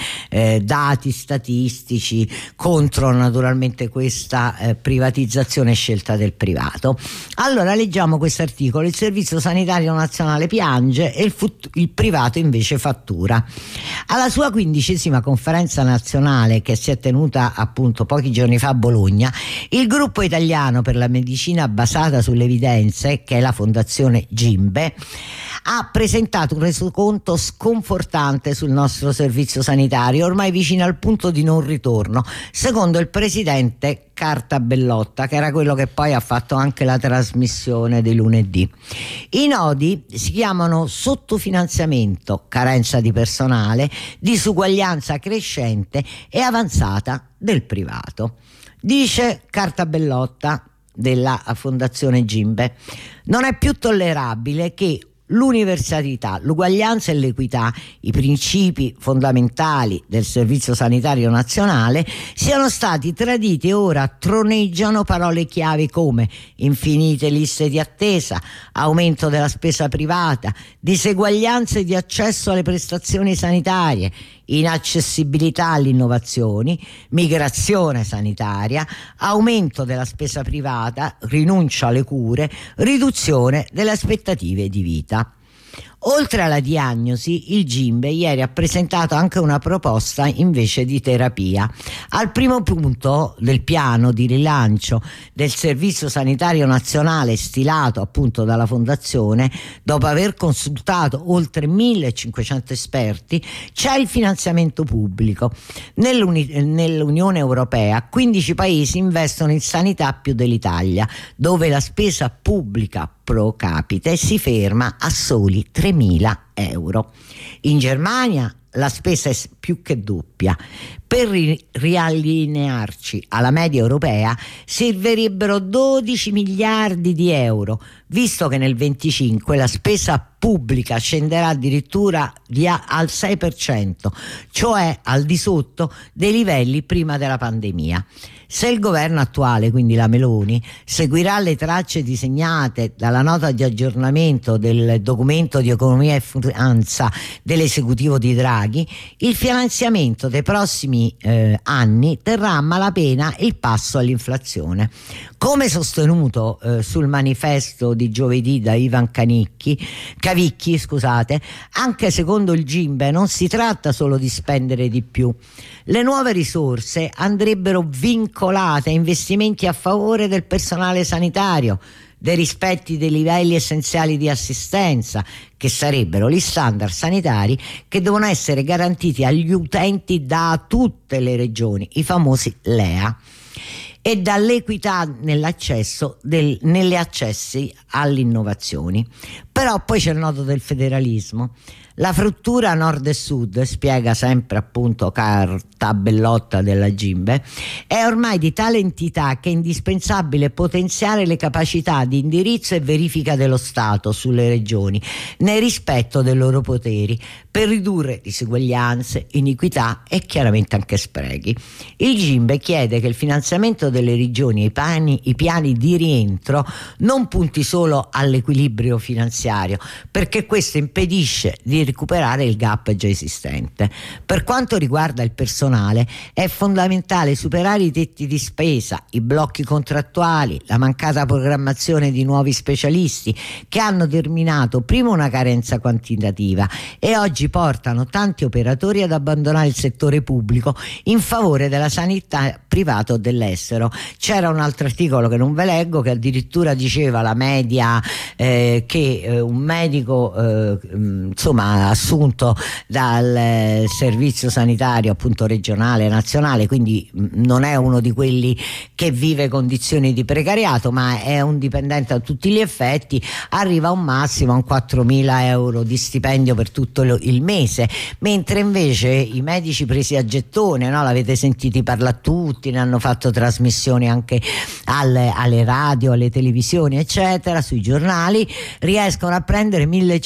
dati statistici contro naturalmente questa privatizzazione e scelta del privato. Allora, leggiamo questo articolo: il Servizio Sanitario Nazionale piange e il privato invece fattura. Alla sua 15ª conferenza nazionale, che si è tenuta appunto pochi giorni fa a Bologna, il gruppo italiano per la medicina basata sulle evidenze, che è la fondazione Gimbe, ha presentato un resoconto sconfortante sul nostro servizio sanitario, ormai vicino al punto di non ritorno, secondo il presidente Cartabellotta, che era quello che poi ha fatto anche la trasmissione di lunedì. I nodi si chiamano sottofinanziamento, carenza di personale, disuguaglianza crescente e avanzata del privato. Dice Cartabellotta della Fondazione Gimbe: non è più tollerabile che l'universalità, l'uguaglianza e l'equità, i principi fondamentali del Servizio Sanitario Nazionale, siano stati traditi, e ora troneggiano parole chiave come infinite liste di attesa, aumento della spesa privata, diseguaglianze di accesso alle prestazioni sanitarie, inaccessibilità alle innovazioni, migrazione sanitaria, aumento della spesa privata, rinuncia alle cure, riduzione delle aspettative di vita. Oltre alla diagnosi, il Gimbe ieri ha presentato anche una proposta invece di terapia. Al primo punto del piano di rilancio del Servizio Sanitario Nazionale, stilato appunto dalla Fondazione, dopo aver consultato oltre 1500 esperti, c'è il finanziamento pubblico. Nell'Unione Europea 15 paesi investono in sanità più dell'Italia, dove la spesa pubblica pro capite si ferma a soli 3.000 euro. In Germania la spesa è più che doppia. Per riallinearci alla media europea servirebbero 12 miliardi di euro, visto che nel 2025 la spesa pubblica scenderà addirittura al 6%, cioè al di sotto dei livelli prima della pandemia. Se il governo attuale, quindi la Meloni, seguirà le tracce disegnate dalla nota di aggiornamento del documento di economia e finanza dell'esecutivo di Draghi, il finanziamento dei prossimi anni terrà a malapena il passo all'inflazione. Come sostenuto sul manifesto di giovedì da Ivan Cavicchi, anche secondo il Gimbe non si tratta solo di spendere di più. Le nuove risorse andrebbero vincolate a investimenti a favore del personale sanitario, dei rispetti dei livelli essenziali di assistenza, che sarebbero gli standard sanitari che devono essere garantiti agli utenti da tutte le regioni, i famosi LEA, e dall'equità nell'accesso nelle accessi alle innovazioni. Però poi c'è il nodo del federalismo. La frattura nord e sud, spiega sempre appunto Carta Bellotta della Gimbe, è ormai di tale entità che è indispensabile potenziare le capacità di indirizzo e verifica dello Stato sulle regioni nel rispetto dei loro poteri, per ridurre diseguaglianze, iniquità e chiaramente anche sprechi. Il Gimbe chiede che il finanziamento delle regioni e i piani di rientro non punti solo all'equilibrio finanziario, perché questo impedisce di recuperare il gap già esistente. Per quanto riguarda il personale, è fondamentale superare i tetti di spesa, i blocchi contrattuali, la mancata programmazione di nuovi specialisti, che hanno determinato prima una carenza quantitativa e oggi portano tanti operatori ad abbandonare il settore pubblico in favore della sanità privata o dell'estero. C'era un altro articolo che non ve leggo, che addirittura diceva la media che un medico assunto dal servizio sanitario appunto regionale, nazionale, quindi non è uno di quelli che vive condizioni di precariato, ma è un dipendente a tutti gli effetti, arriva a un massimo a un 4.000 euro di stipendio per tutto il mese, mentre invece i medici presi a gettone, no? L'avete sentiti parlare tutti, ne hanno fatto trasmissioni anche alle radio, alle televisioni eccetera, sui giornali, riescono a prendere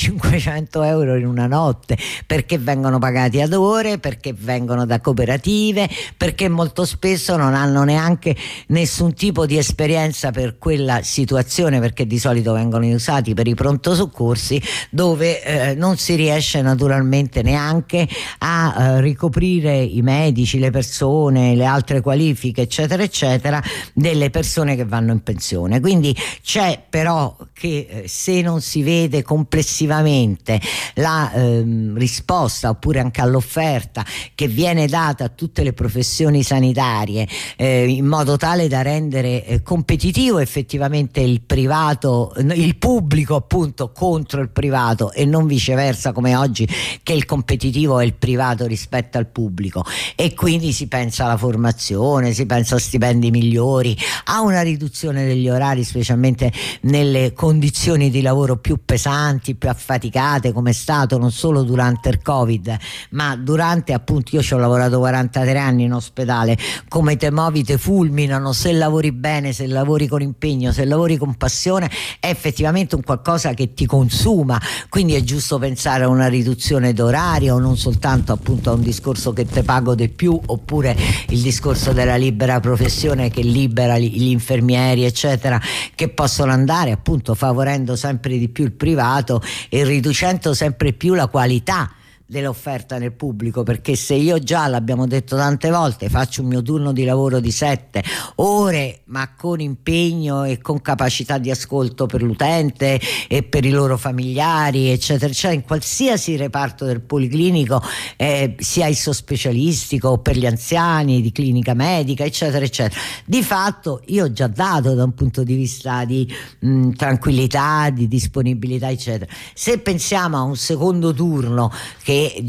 1.500 euro in una notte, perché vengono pagati ad ore, perché vengono da cooperative, perché molto spesso non hanno neanche nessun tipo di esperienza per quella situazione, perché di solito vengono usati per i pronto soccorsi, dove non si riesce naturalmente neanche a ricoprire i medici, le persone, le altre qualifiche eccetera eccetera delle persone che vanno in pensione. Quindi c'è però che se non si vede complessivamente la risposta, oppure anche all'offerta che viene data a tutte le professioni sanitarie in modo tale da rendere competitivo effettivamente il privato, il pubblico appunto contro il privato, e non viceversa come oggi, che il competitivo è il privato rispetto al pubblico, e quindi si pensa alla formazione, si pensa a stipendi migliori, a una riduzione degli orari, specialmente nelle condizioni di lavoro più pesanti, più affaticate, come è stato non solo durante il Covid, ma durante, appunto, io ci ho lavorato 43 anni in ospedale, come te muovi te fulminano, se lavori bene, se lavori con impegno, se lavori con passione, è effettivamente un qualcosa che ti consuma. Quindi è giusto pensare a una riduzione d'orario, non soltanto appunto a un discorso che te pago di più, oppure il discorso della libera professione che libera gli infermieri eccetera, che possono andare appunto favorendo sempre di più il privato e riducendo sempre più la qualità dell'offerta nel pubblico, perché se io già, l'abbiamo detto tante volte, faccio un mio turno di lavoro di 7 ore ma con impegno e con capacità di ascolto per l'utente e per i loro familiari eccetera eccetera, in qualsiasi reparto del policlinico, sia isospecialistico o per gli anziani di clinica medica eccetera eccetera, di fatto io ho già dato da un punto di vista di tranquillità, di disponibilità eccetera. Se pensiamo a un secondo turno che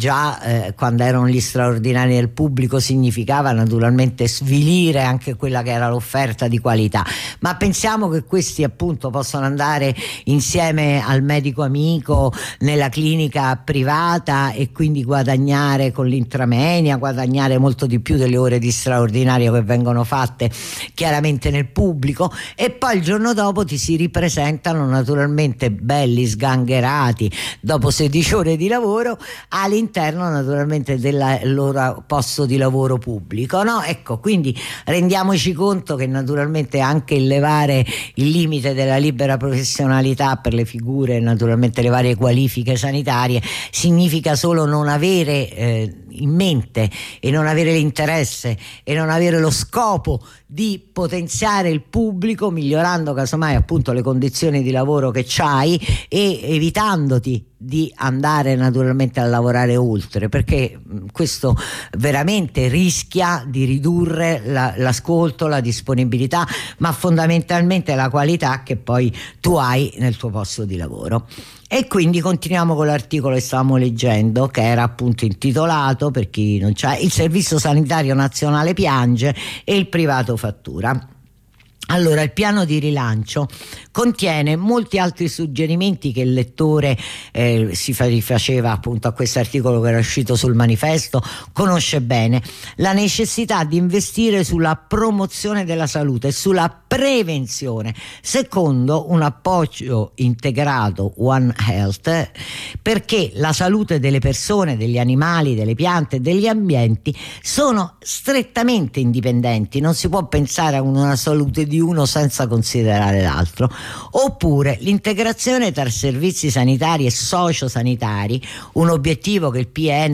già quando erano gli straordinari del pubblico significava naturalmente svilire anche quella che era l'offerta di qualità, ma pensiamo che questi appunto possono andare insieme al medico amico nella clinica privata e quindi guadagnare con l'intramenia, guadagnare molto di più delle ore di straordinario che vengono fatte chiaramente nel pubblico, e poi il giorno dopo ti si ripresentano naturalmente belli sgangherati dopo 16 ore di lavoro all'interno naturalmente del loro posto di lavoro pubblico, no? Ecco, quindi rendiamoci conto che naturalmente anche il levare il limite della libera professionalità per le figure, naturalmente le varie qualifiche sanitarie, significa solo non avere in mente e non avere l'interesse e non avere lo scopo di potenziare il pubblico, migliorando casomai appunto le condizioni di lavoro che c'hai e evitandoti di andare naturalmente a lavorare oltre, perché questo veramente rischia di ridurre l'ascolto, la disponibilità, ma fondamentalmente la qualità che poi tu hai nel tuo posto di lavoro. E quindi continuiamo con l'articolo che stavamo leggendo, che era appunto intitolato, per chi non c'ha, il Servizio Sanitario Nazionale piange e il privato fattura. Allora, il piano di rilancio contiene molti altri suggerimenti che il lettore si rifaceva appunto a questo articolo che era uscito sul Manifesto, conosce bene. La necessità di investire sulla promozione della salute e sulla prevenzione, secondo un approccio integrato One Health, perché la salute delle persone, degli animali, delle piante e degli ambienti sono strettamente indipendenti. Non si può pensare a una salute di uno senza considerare l'altro. Oppure l'integrazione tra servizi sanitari e sociosanitari, un obiettivo che il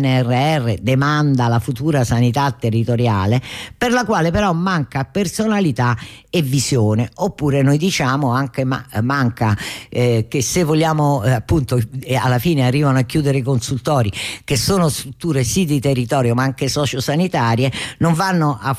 PNRR demanda alla futura sanità territoriale, per la quale però manca personalità e visione. Oppure noi diciamo anche manca che se vogliamo appunto alla fine arrivano a chiudere i consultori, che sono strutture sì di territorio ma anche sociosanitarie, non vanno a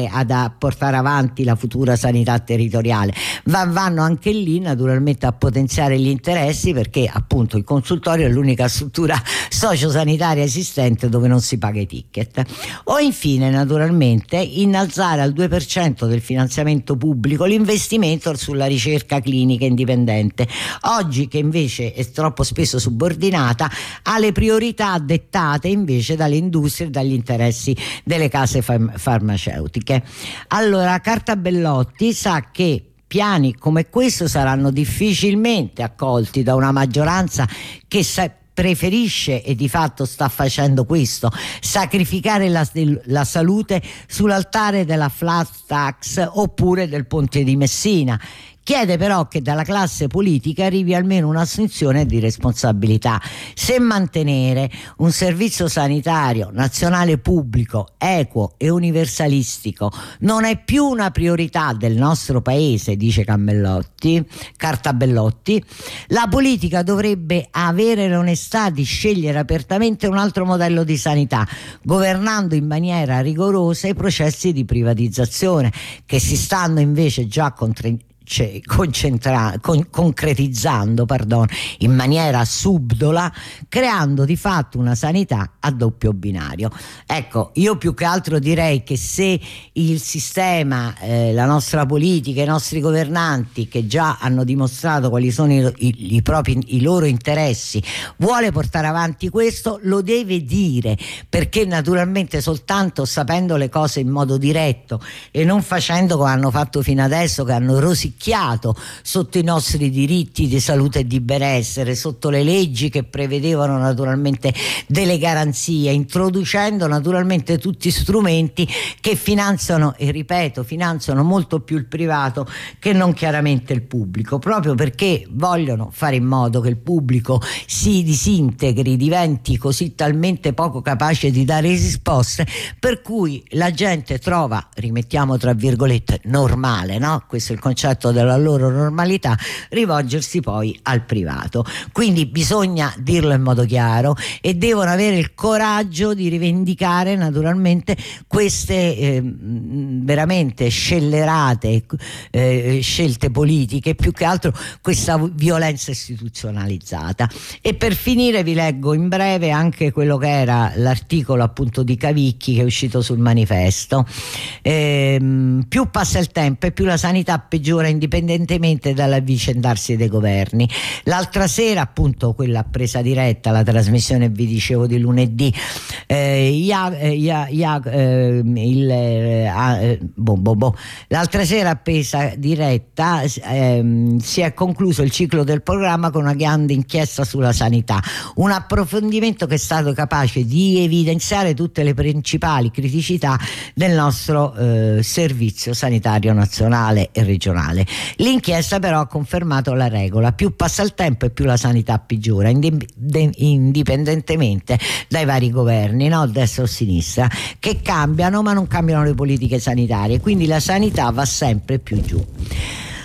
portare avanti la futura sanità territoriale, vanno anche lì naturalmente a potenziare gli interessi, perché appunto il consultorio è l'unica struttura sociosanitaria esistente dove non si paga i ticket. O infine naturalmente innalzare al 2% del finanziamento pubblico l'investimento sulla ricerca clinica indipendente, oggi che invece è troppo spesso subordinata alle priorità dettate invece dalle industrie e dagli interessi delle case farmaceutiche. Allora, Cartabellotti sa che piani come questo saranno difficilmente accolti da una maggioranza che preferisce, e di fatto sta facendo questo, sacrificare la salute sull'altare della flat tax oppure del ponte di Messina. Chiede però che dalla classe politica arrivi almeno un'assunzione di responsabilità. Se mantenere un servizio sanitario nazionale pubblico, equo e universalistico non è più una priorità del nostro paese, dice Cartabellotti, la politica dovrebbe avere l'onestà di scegliere apertamente un altro modello di sanità, governando in maniera rigorosa i processi di privatizzazione che si stanno invece già concretizzando in maniera subdola, creando di fatto una sanità a doppio binario. Ecco, io più che altro direi che se il sistema, la nostra politica, i nostri governanti, che già hanno dimostrato quali sono i loro interessi, vuole portare avanti questo, lo deve dire, perché naturalmente soltanto sapendo le cose in modo diretto e non facendo come hanno fatto fino adesso, che hanno rosicchiato sotto i nostri diritti di salute e di benessere, sotto le leggi che prevedevano naturalmente delle garanzie, introducendo naturalmente tutti strumenti che finanziano, e ripeto, finanziano molto più il privato che non chiaramente il pubblico, proprio perché vogliono fare in modo che il pubblico si disintegri, diventi così talmente poco capace di dare risposte, per cui la gente trova, rimettiamo tra virgolette, normale, no? Questo è il concetto della loro normalità, rivolgersi poi al privato. Quindi bisogna dirlo in modo chiaro e devono avere il coraggio di rivendicare naturalmente queste veramente scellerate scelte politiche, più che altro questa violenza istituzionalizzata. E per finire vi leggo in breve anche quello che era l'articolo appunto di Cavicchi che è uscito sul Manifesto. Più passa il tempo e più la sanità peggiora indipendentemente dall'avvicendarsi dei governi. L'altra sera, appunto, quella presa diretta, la trasmissione vi dicevo di lunedì, l'altra sera presa diretta si è concluso il ciclo del programma con una grande inchiesta sulla sanità, un approfondimento che è stato capace di evidenziare tutte le principali criticità del nostro servizio sanitario nazionale e regionale. L'inchiesta però ha confermato la regola: più passa il tempo e più la sanità peggiora, indipendentemente dai vari governi, no? Destra o sinistra, che cambiano ma non cambiano le politiche sanitarie, quindi la sanità va sempre più giù.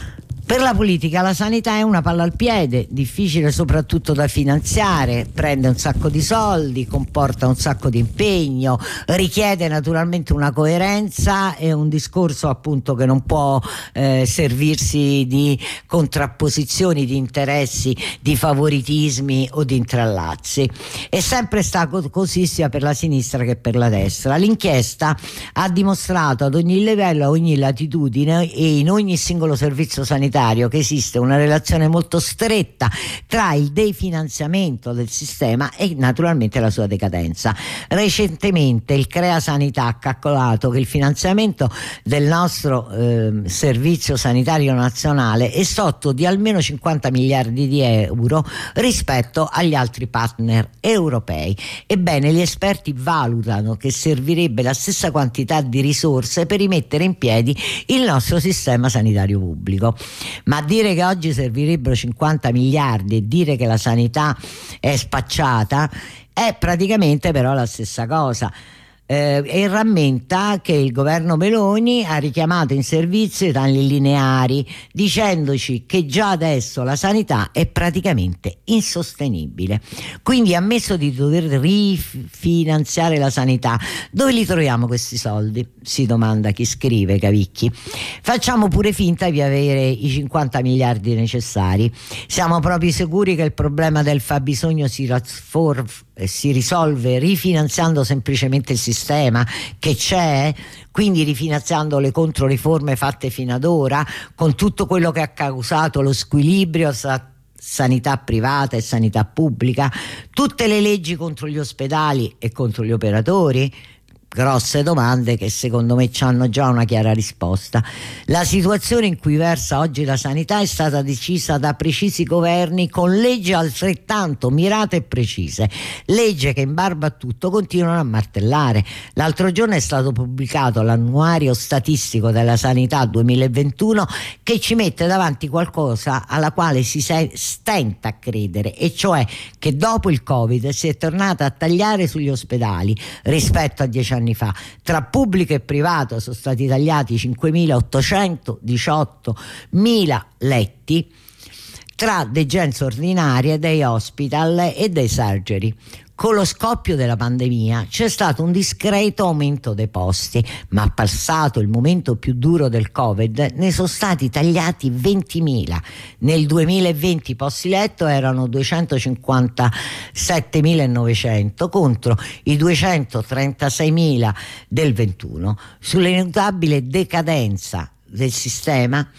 Per la politica la sanità è una palla al piede, difficile soprattutto da finanziare, prende un sacco di soldi, comporta un sacco di impegno, richiede naturalmente una coerenza e un discorso appunto che non può servirsi di contrapposizioni, di interessi, di favoritismi o di intrallazzi. È sempre stato così sia per la sinistra che per la destra. L'inchiesta ha dimostrato ad ogni livello, a ogni latitudine e in ogni singolo servizio sanitario che esiste una relazione molto stretta tra il definanziamento del sistema e naturalmente la sua decadenza. Recentemente il Crea Sanità ha calcolato che il finanziamento del nostro servizio sanitario nazionale è sotto di almeno 50 miliardi di euro rispetto agli altri partner europei. Ebbene, gli esperti valutano che servirebbe la stessa quantità di risorse per rimettere in piedi il nostro sistema sanitario pubblico. Ma dire che oggi servirebbero 50 miliardi e dire che la sanità è spacciata è praticamente però la stessa cosa. E rammenta che il governo Meloni ha richiamato in servizio i tagli lineari, dicendoci che già adesso la sanità è praticamente insostenibile. Quindi ha ammesso di dover rifinanziare la sanità. Dove li troviamo questi soldi? Si domanda chi scrive, Cavicchi. Facciamo pure finta di avere i 50 miliardi necessari. Siamo proprio sicuri che il problema del fabbisogno si risolve rifinanziando semplicemente il sistema che c'è, quindi rifinanziando le controriforme fatte fino ad ora, con tutto quello che ha causato lo squilibrio sanità privata e sanità pubblica, tutte le leggi contro gli ospedali e contro gli operatori? Grosse domande che secondo me hanno già una chiara risposta. La situazione in cui versa oggi la sanità è stata decisa da precisi governi con leggi altrettanto mirate e precise, legge che in barba a tutto continuano a martellare. L'altro giorno è stato pubblicato l'annuario statistico della sanità 2021 che ci mette davanti qualcosa alla quale si stenta a credere, e cioè che dopo il Covid si è tornata a tagliare sugli ospedali rispetto a 10 anni fa. Tra pubblico e privato sono stati tagliati 5.818.000 letti tra degenze ordinarie, dei hospital e dei surgery. Con lo scoppio della pandemia c'è stato un discreto aumento dei posti, ma passato il momento più duro del Covid ne sono stati tagliati 20.000. Nel 2020 i posti letto erano 257.900 contro i 236.000 del 21. Sull'inevitabile decadenza del sistema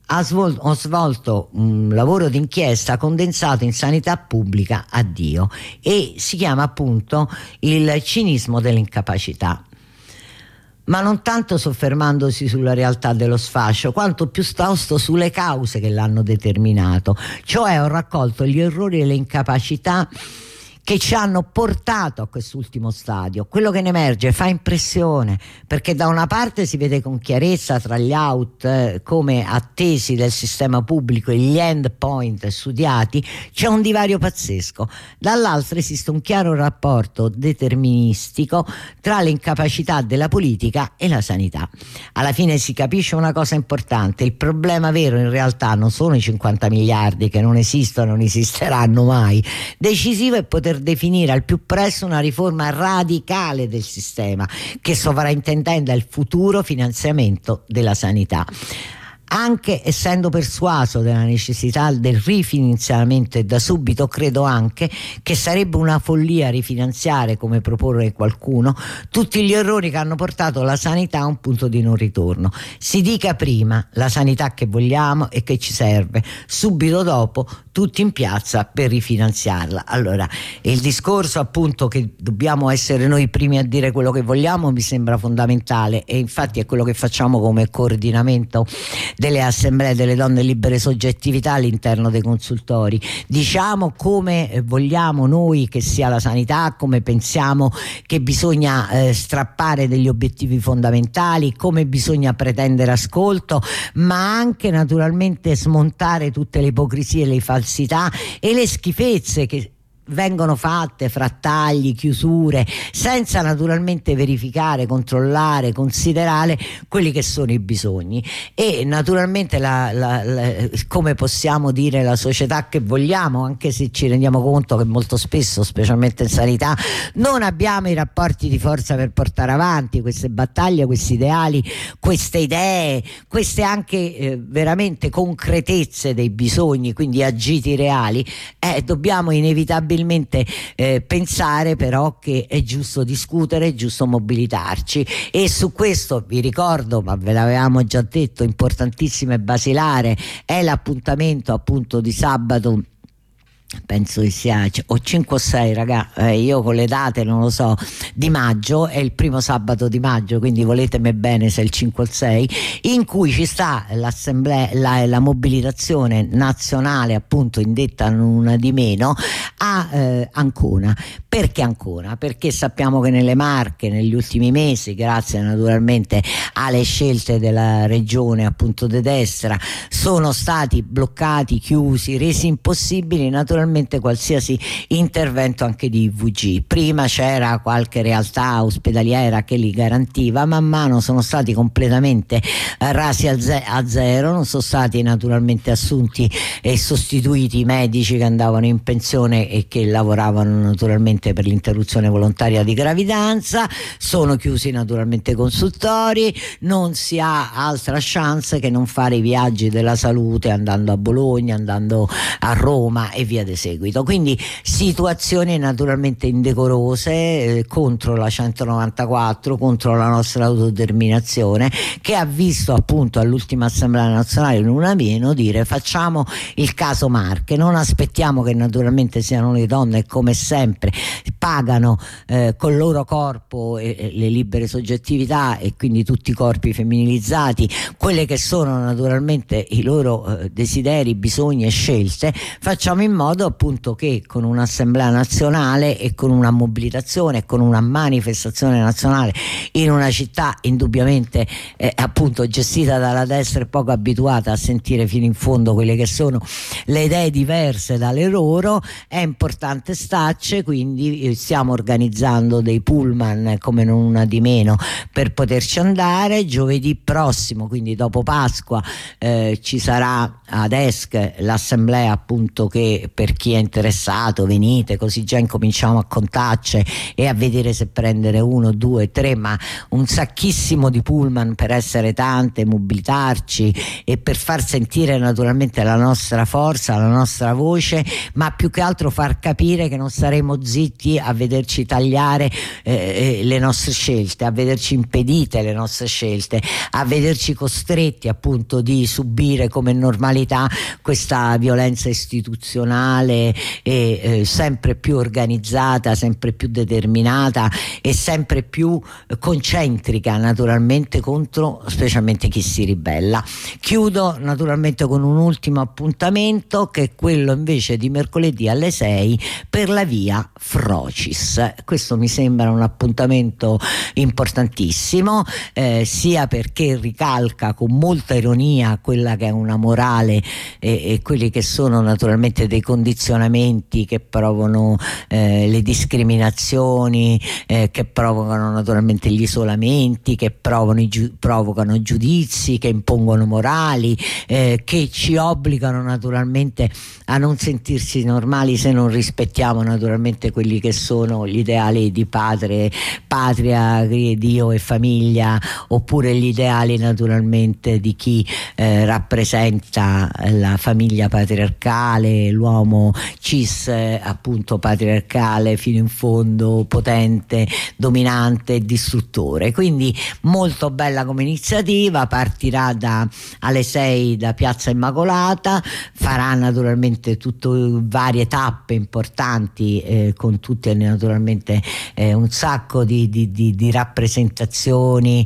ho svolto un lavoro d'inchiesta condensato in sanità pubblica a Dio, e si chiama appunto il cinismo dell'incapacità. Ma non tanto soffermandosi sulla realtà dello sfascio, quanto piuttosto sulle cause che l'hanno determinato. Cioè ho raccolto gli errori e le incapacità che ci hanno portato a quest'ultimo stadio. Quello che ne emerge fa impressione, perché da una parte si vede con chiarezza tra gli out come attesi del sistema pubblico e gli end point studiati c'è un divario pazzesco, dall'altra esiste un chiaro rapporto deterministico tra le incapacità della politica e la sanità. Alla fine si capisce una cosa importante: il problema vero in realtà non sono i 50 miliardi che non esistono, non esisteranno mai. Decisivo è poter definire al più presto una riforma radicale del sistema che sovraintendenda il futuro finanziamento della sanità. Anche essendo persuaso della necessità del rifinanziamento e da subito, credo anche che sarebbe una follia rifinanziare, come proporre qualcuno, tutti gli errori che hanno portato la sanità a un punto di non ritorno. Si dica prima la sanità che vogliamo e che ci serve, subito dopo tutti in piazza per rifinanziarla. Allora, il discorso appunto che dobbiamo essere noi primi a dire quello che vogliamo mi sembra fondamentale, e infatti è quello che facciamo come coordinamento delle assemblee delle donne libere soggettività all'interno dei consultori. Diciamo come vogliamo noi che sia la sanità, come pensiamo che bisogna strappare degli obiettivi fondamentali, come bisogna pretendere ascolto, ma anche naturalmente smontare tutte le ipocrisie, le falsità e le schifezze che vengono fatte frattagli, chiusure, senza naturalmente verificare, controllare, considerare quelli che sono i bisogni. E naturalmente come possiamo dire, la società che vogliamo, anche se ci rendiamo conto che molto spesso, specialmente in sanità, non abbiamo i rapporti di forza per portare avanti queste battaglie, questi ideali, queste idee, queste anche veramente concretezze dei bisogni, quindi agiti reali, dobbiamo inevitabilmente pensare però che è giusto discutere, è giusto mobilitarci. E su questo vi ricordo, ma ve l'avevamo già detto, importantissimo e basilare è l'appuntamento appunto di sabato, penso che sia o 5 o 6, io con le date non lo so, di maggio, è il primo sabato di maggio, quindi voletemi bene se è il 5 o il 6, in cui ci sta l'assemblea, la mobilitazione nazionale, appunto indetta una di meno, a Ancona. Perché Ancona? Perché sappiamo che nelle Marche negli ultimi mesi, grazie naturalmente alle scelte della regione appunto di destra, sono stati bloccati, chiusi, resi impossibili naturalmente qualsiasi intervento anche di IVG. Prima c'era qualche realtà ospedaliera che li garantiva, man mano sono stati completamente rasi a zero, non sono stati naturalmente assunti e sostituiti i medici che andavano in pensione e che lavoravano naturalmente per l'interruzione volontaria di gravidanza, sono chiusi naturalmente i consultori, non si ha altra chance che non fare i viaggi della salute andando a Bologna, andando a Roma e via di seguito. Quindi situazioni naturalmente indecorose contro la 194, contro la nostra autodeterminazione, che ha visto appunto all'ultima assemblea nazionale in una meno dire facciamo il caso Marche, non aspettiamo che naturalmente siano le donne, come sempre pagano col loro corpo le libere soggettività e quindi tutti i corpi femminilizzati quelle che sono naturalmente i loro desideri, bisogni e scelte. Facciamo in modo appunto che con un'assemblea nazionale e con una mobilitazione e con una manifestazione nazionale in una città indubbiamente appunto gestita dalla destra e poco abituata a sentire fino in fondo quelle che sono le idee diverse dalle loro, è importante starci. Quindi stiamo organizzando dei pullman come non una di meno per poterci andare. Giovedì prossimo, quindi dopo Pasqua, ci sarà ad Esc l'assemblea appunto, che per chi è interessato venite, così già incominciamo a contarci e a vedere se prendere 1, 2, 3, ma un sacchissimo di pullman per essere tante, mobilitarci e per far sentire naturalmente la nostra forza, la nostra voce, ma più che altro far capire che non saremo zitti a vederci tagliare le nostre scelte, a vederci impedite le nostre scelte, a vederci costretti appunto di subire come normalità questa violenza istituzionale e sempre più organizzata, sempre più determinata e sempre più concentrica naturalmente contro specialmente chi si ribella. Chiudo naturalmente con un ultimo appuntamento, che è quello invece di mercoledì alle 6 per la via Frocis. Questo mi sembra un appuntamento importantissimo, sia perché ricalca con molta ironia quella che è una morale e quelli che sono naturalmente dei condizionamenti che provocano le discriminazioni, che provocano naturalmente gli isolamenti, che provocano giudizi, che impongono morali, che ci obbligano naturalmente a non sentirsi normali se non rispettiamo naturalmente quelli che sono gli ideali di patria, Dio e famiglia, oppure gli ideali naturalmente di chi rappresenta la famiglia patriarcale, l'uomo cis appunto patriarcale fino in fondo, potente, dominante e distruttore. Quindi molto bella come iniziativa, partirà alle 6 da Piazza Immacolata, farà naturalmente varie tappe importanti con tutte naturalmente un sacco di rappresentazioni,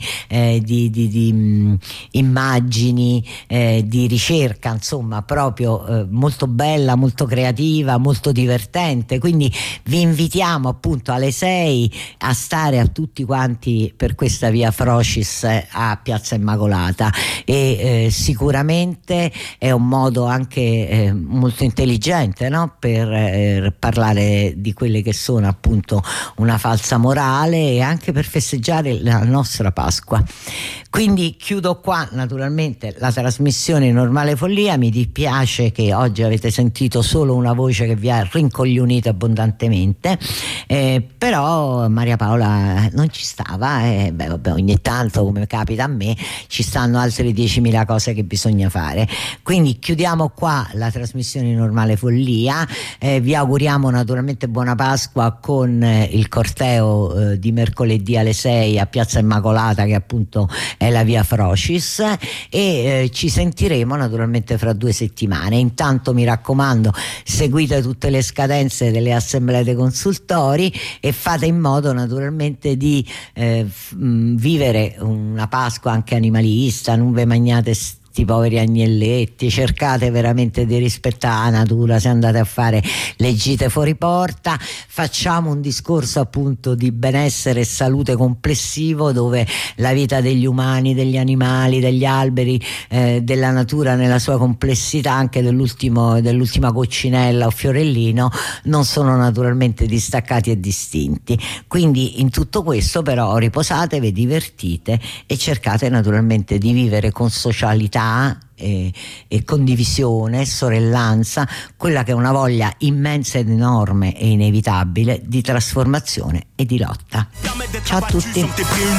di immagini, di ricerca, insomma proprio molto bella, molto creativa, molto divertente, quindi vi invitiamo appunto alle 6 a stare a tutti quanti per questa via Frocis a Piazza Immacolata, e sicuramente è un modo anche molto intelligente, no? Per parlare di quelle che sono appunto una falsa morale, e anche per festeggiare la nostra Pasqua. Quindi chiudo qua naturalmente la trasmissione Normale Follia. Mi dispiace che oggi avete sentito solo una voce che vi ha rincoglionito abbondantemente, però Maria Paola non ci stava, e vabbè, ogni tanto, come capita a me, ci stanno altre 10.000 cose che bisogna fare. Quindi chiudiamo qua la trasmissione Normale Follia, vi auguriamo naturalmente buona Pasqua con il corteo di mercoledì alle 6 a Piazza Immacolata, che appunto è la via Frocis, e ci sentiremo naturalmente fra 2 settimane. Intanto mi raccomando, seguite tutte le scadenze delle assemblee dei consultori e fate in modo naturalmente di vivere una Pasqua anche animalista. Non ve mangiate poveri agnelletti, cercate veramente di rispettare la natura. Se andate a fare le gite fuori porta, facciamo un discorso appunto di benessere e salute complessivo, dove la vita degli umani, degli animali, degli alberi, della natura nella sua complessità, anche dell'ultima coccinella o fiorellino, non sono naturalmente distaccati e distinti. Quindi in tutto questo però riposatevi, divertite e cercate naturalmente di vivere con socialità e condivisione, sorellanza, quella che è una voglia immensa ed enorme e inevitabile di trasformazione e di lotta. Ciao a tutti. En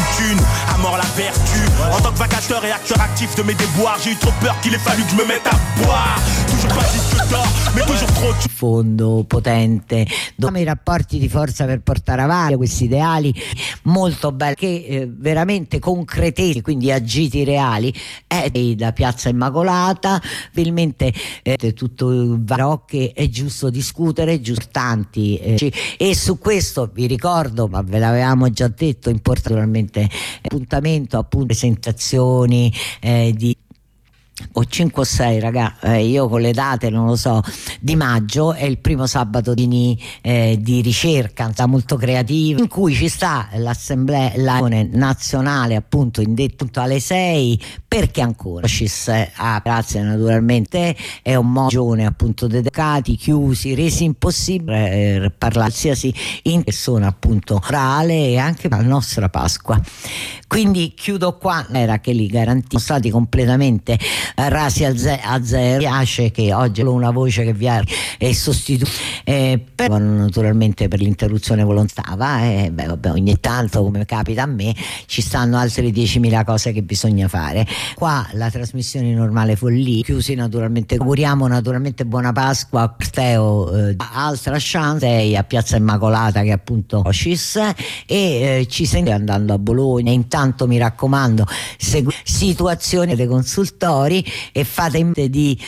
tant que vacateur et acteur actif de mes déboires, j'ai eu trop peur qu'il ait fallu que je me mette à boire. Toujours pas disque d'or, mais toujours trop de fondo potente, dove i rapporti di forza per portare avanti questi ideali molto belli, che veramente concretezza, quindi agiti reali, è da Piazza Immacolata. Probabilmente tutto barocche è giusto discutere, tanti, e su questo vi ricordo, ma ve l'avevamo già detto, importante naturalmente appuntamento, appunto presentazioni di o 5 o 6 io con le date non lo so, di maggio è il primo sabato di ricerca molto creativa, in cui ci sta l'assemblea nazionale appunto indetto alle 6, perché ancora grazie naturalmente è un modo appunto dedicati, chiusi, resi impossibile per parlare qualsiasi in persona appunto orale, e anche la nostra Pasqua. Quindi chiudo qua, era che li garantiti sono stati completamente rasi a zero. Mi piace che oggi ho una voce che vi ha sostituito, però naturalmente per l'interruzione volontaria, vabbè, ogni tanto, come capita a me, ci stanno altre 10.000 cose che bisogna fare. Qua la trasmissione Normale Follia, chiusi naturalmente. Auguriamo naturalmente buona Pasqua, corteo altra chance a Piazza Immacolata, che è appunto Ocis, e ci sentiamo andando a Bologna. Intanto mi raccomando, situazione dei consultori, e fate in modo di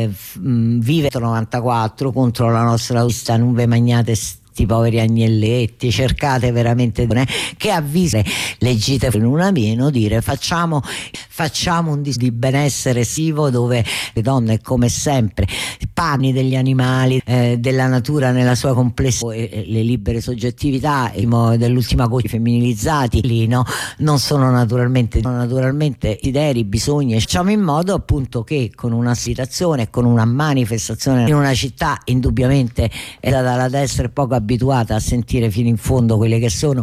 vivere 94 contro la nostra lista. Non ve mangiate poveri agnelletti, cercate veramente che avvise, leggete in una meno, dire facciamo un di benessere sivo, dove le donne, come sempre, panni degli animali, della natura nella sua complessità, le libere soggettività dell'ultima voce femminilizzati lì, no? Non sono naturalmente desideri, bisogni. Facciamo in modo appunto che con una citazione, con una manifestazione in una città indubbiamente è dalla destra e poco abituata a sentire fino in fondo quelle che sono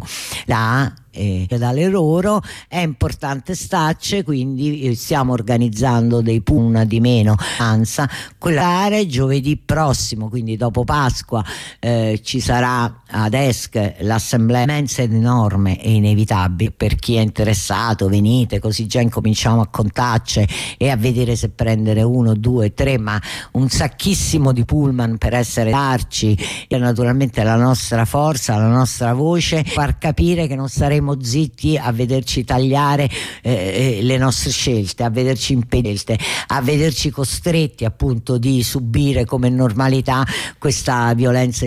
dalle loro, è importante starci. Quindi stiamo organizzando dei punti di meno anza quella giovedì prossimo, quindi dopo Pasqua ci sarà ad Esc l'assemblea immensa ed enorme e inevitabile. Per chi è interessato venite, così già incominciamo a contarci e a vedere se prendere 1, 2, 3, ma un sacchissimo di pullman per essere darci, e naturalmente la nostra forza, la nostra voce, far capire che non saremo staremo zitti a vederci tagliare le nostre scelte, a vederci impedite, a vederci costretti appunto di subire come normalità questa violenza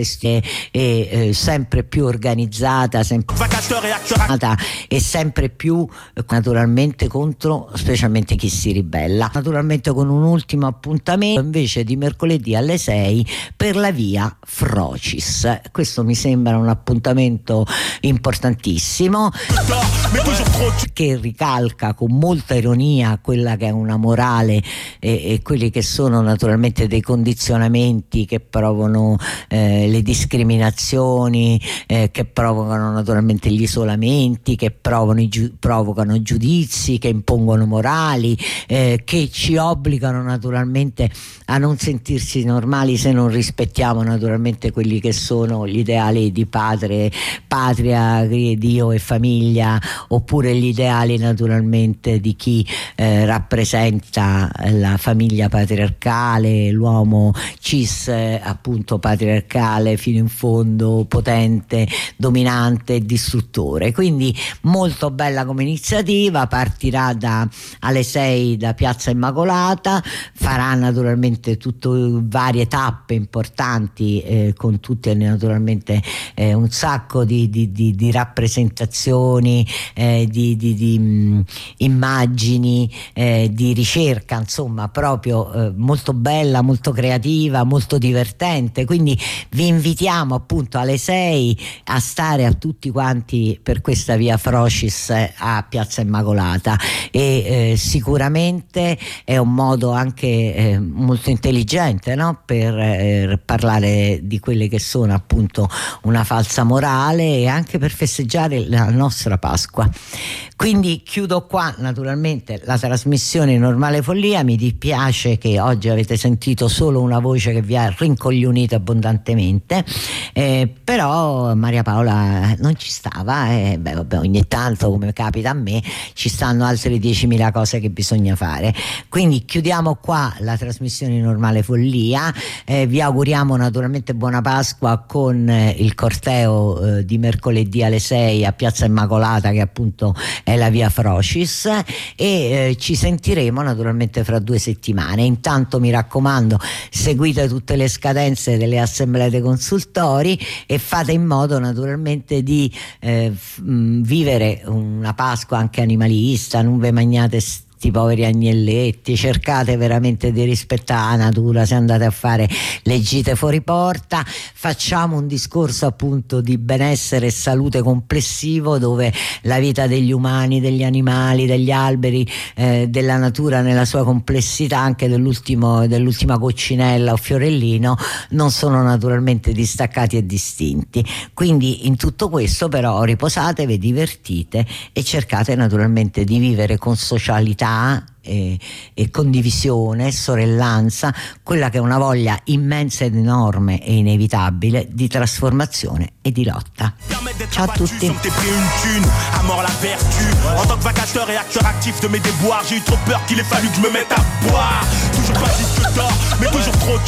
sempre più organizzata, sempre e sempre più naturalmente contro specialmente chi si ribella. Naturalmente con un ultimo appuntamento invece di mercoledì alle 6 per la via Frocis. Questo mi sembra un appuntamento importantissimo che ricalca con molta ironia quella che è una morale e quelli che sono naturalmente dei condizionamenti che provano le discriminazioni, che provocano naturalmente gli isolamenti, che provocano giudizi, che impongono morali, che ci obbligano naturalmente a non sentirsi normali se non rispettiamo naturalmente quelli che sono gli ideali di patria, Dio e famiglia, oppure gli ideali naturalmente di chi rappresenta la famiglia patriarcale, l'uomo cis appunto patriarcale fino in fondo, potente, dominante e distruttore. Quindi molto bella come iniziativa, partirà alle 6 da Piazza Immacolata, farà naturalmente varie tappe importanti con tutte naturalmente un sacco di rappresentazioni, di immagini, di ricerca, insomma proprio molto bella, molto creativa, molto divertente. Quindi vi invitiamo appunto alle 6 a stare a tutti quanti per questa via Frocis a Piazza Immacolata e sicuramente è un modo anche molto intelligente, no? Per parlare di quelle che sono appunto una falsa morale e anche per festeggiare la nostra Pasqua. Quindi chiudo qua naturalmente la trasmissione Normale Follia. Mi dispiace che oggi avete sentito solo una voce che vi ha rincoglionito abbondantemente, però Maria Paola non ci stava e ogni tanto, come capita a me, ci stanno altre 10.000 cose che bisogna fare. Quindi chiudiamo qua la trasmissione Normale Follia, vi auguriamo naturalmente buona Pasqua con il corteo di mercoledì alle 6 a Piazza Immacolata, che appunto è la via Frocis, e ci sentiremo naturalmente fra 2 settimane. Intanto mi raccomando, seguite tutte le scadenze delle assemblee dei consultori e fate in modo naturalmente di vivere una Pasqua anche animalista, non ve mangiate sti poveri agnelletti, cercate veramente di rispettare la natura. Se andate a fare le gite fuori porta, facciamo un discorso appunto di benessere e salute complessivo, dove la vita degli umani, degli animali, degli alberi, della natura nella sua complessità, anche dell'ultima coccinella o fiorellino, non sono naturalmente distaccati e distinti. Quindi in tutto questo però riposatevi, divertite e cercate naturalmente di vivere con socialità e condivisione, sorellanza, quella che è una voglia immensa ed enorme e inevitabile di trasformazione e di lotta. Ciao a tutti. En tant que vacateur et acteur actif de mes déboires, j'ai eu trop peur qu'il ait fallu que je me mette à boire. Toujours pas disque d'or, mais toujours trop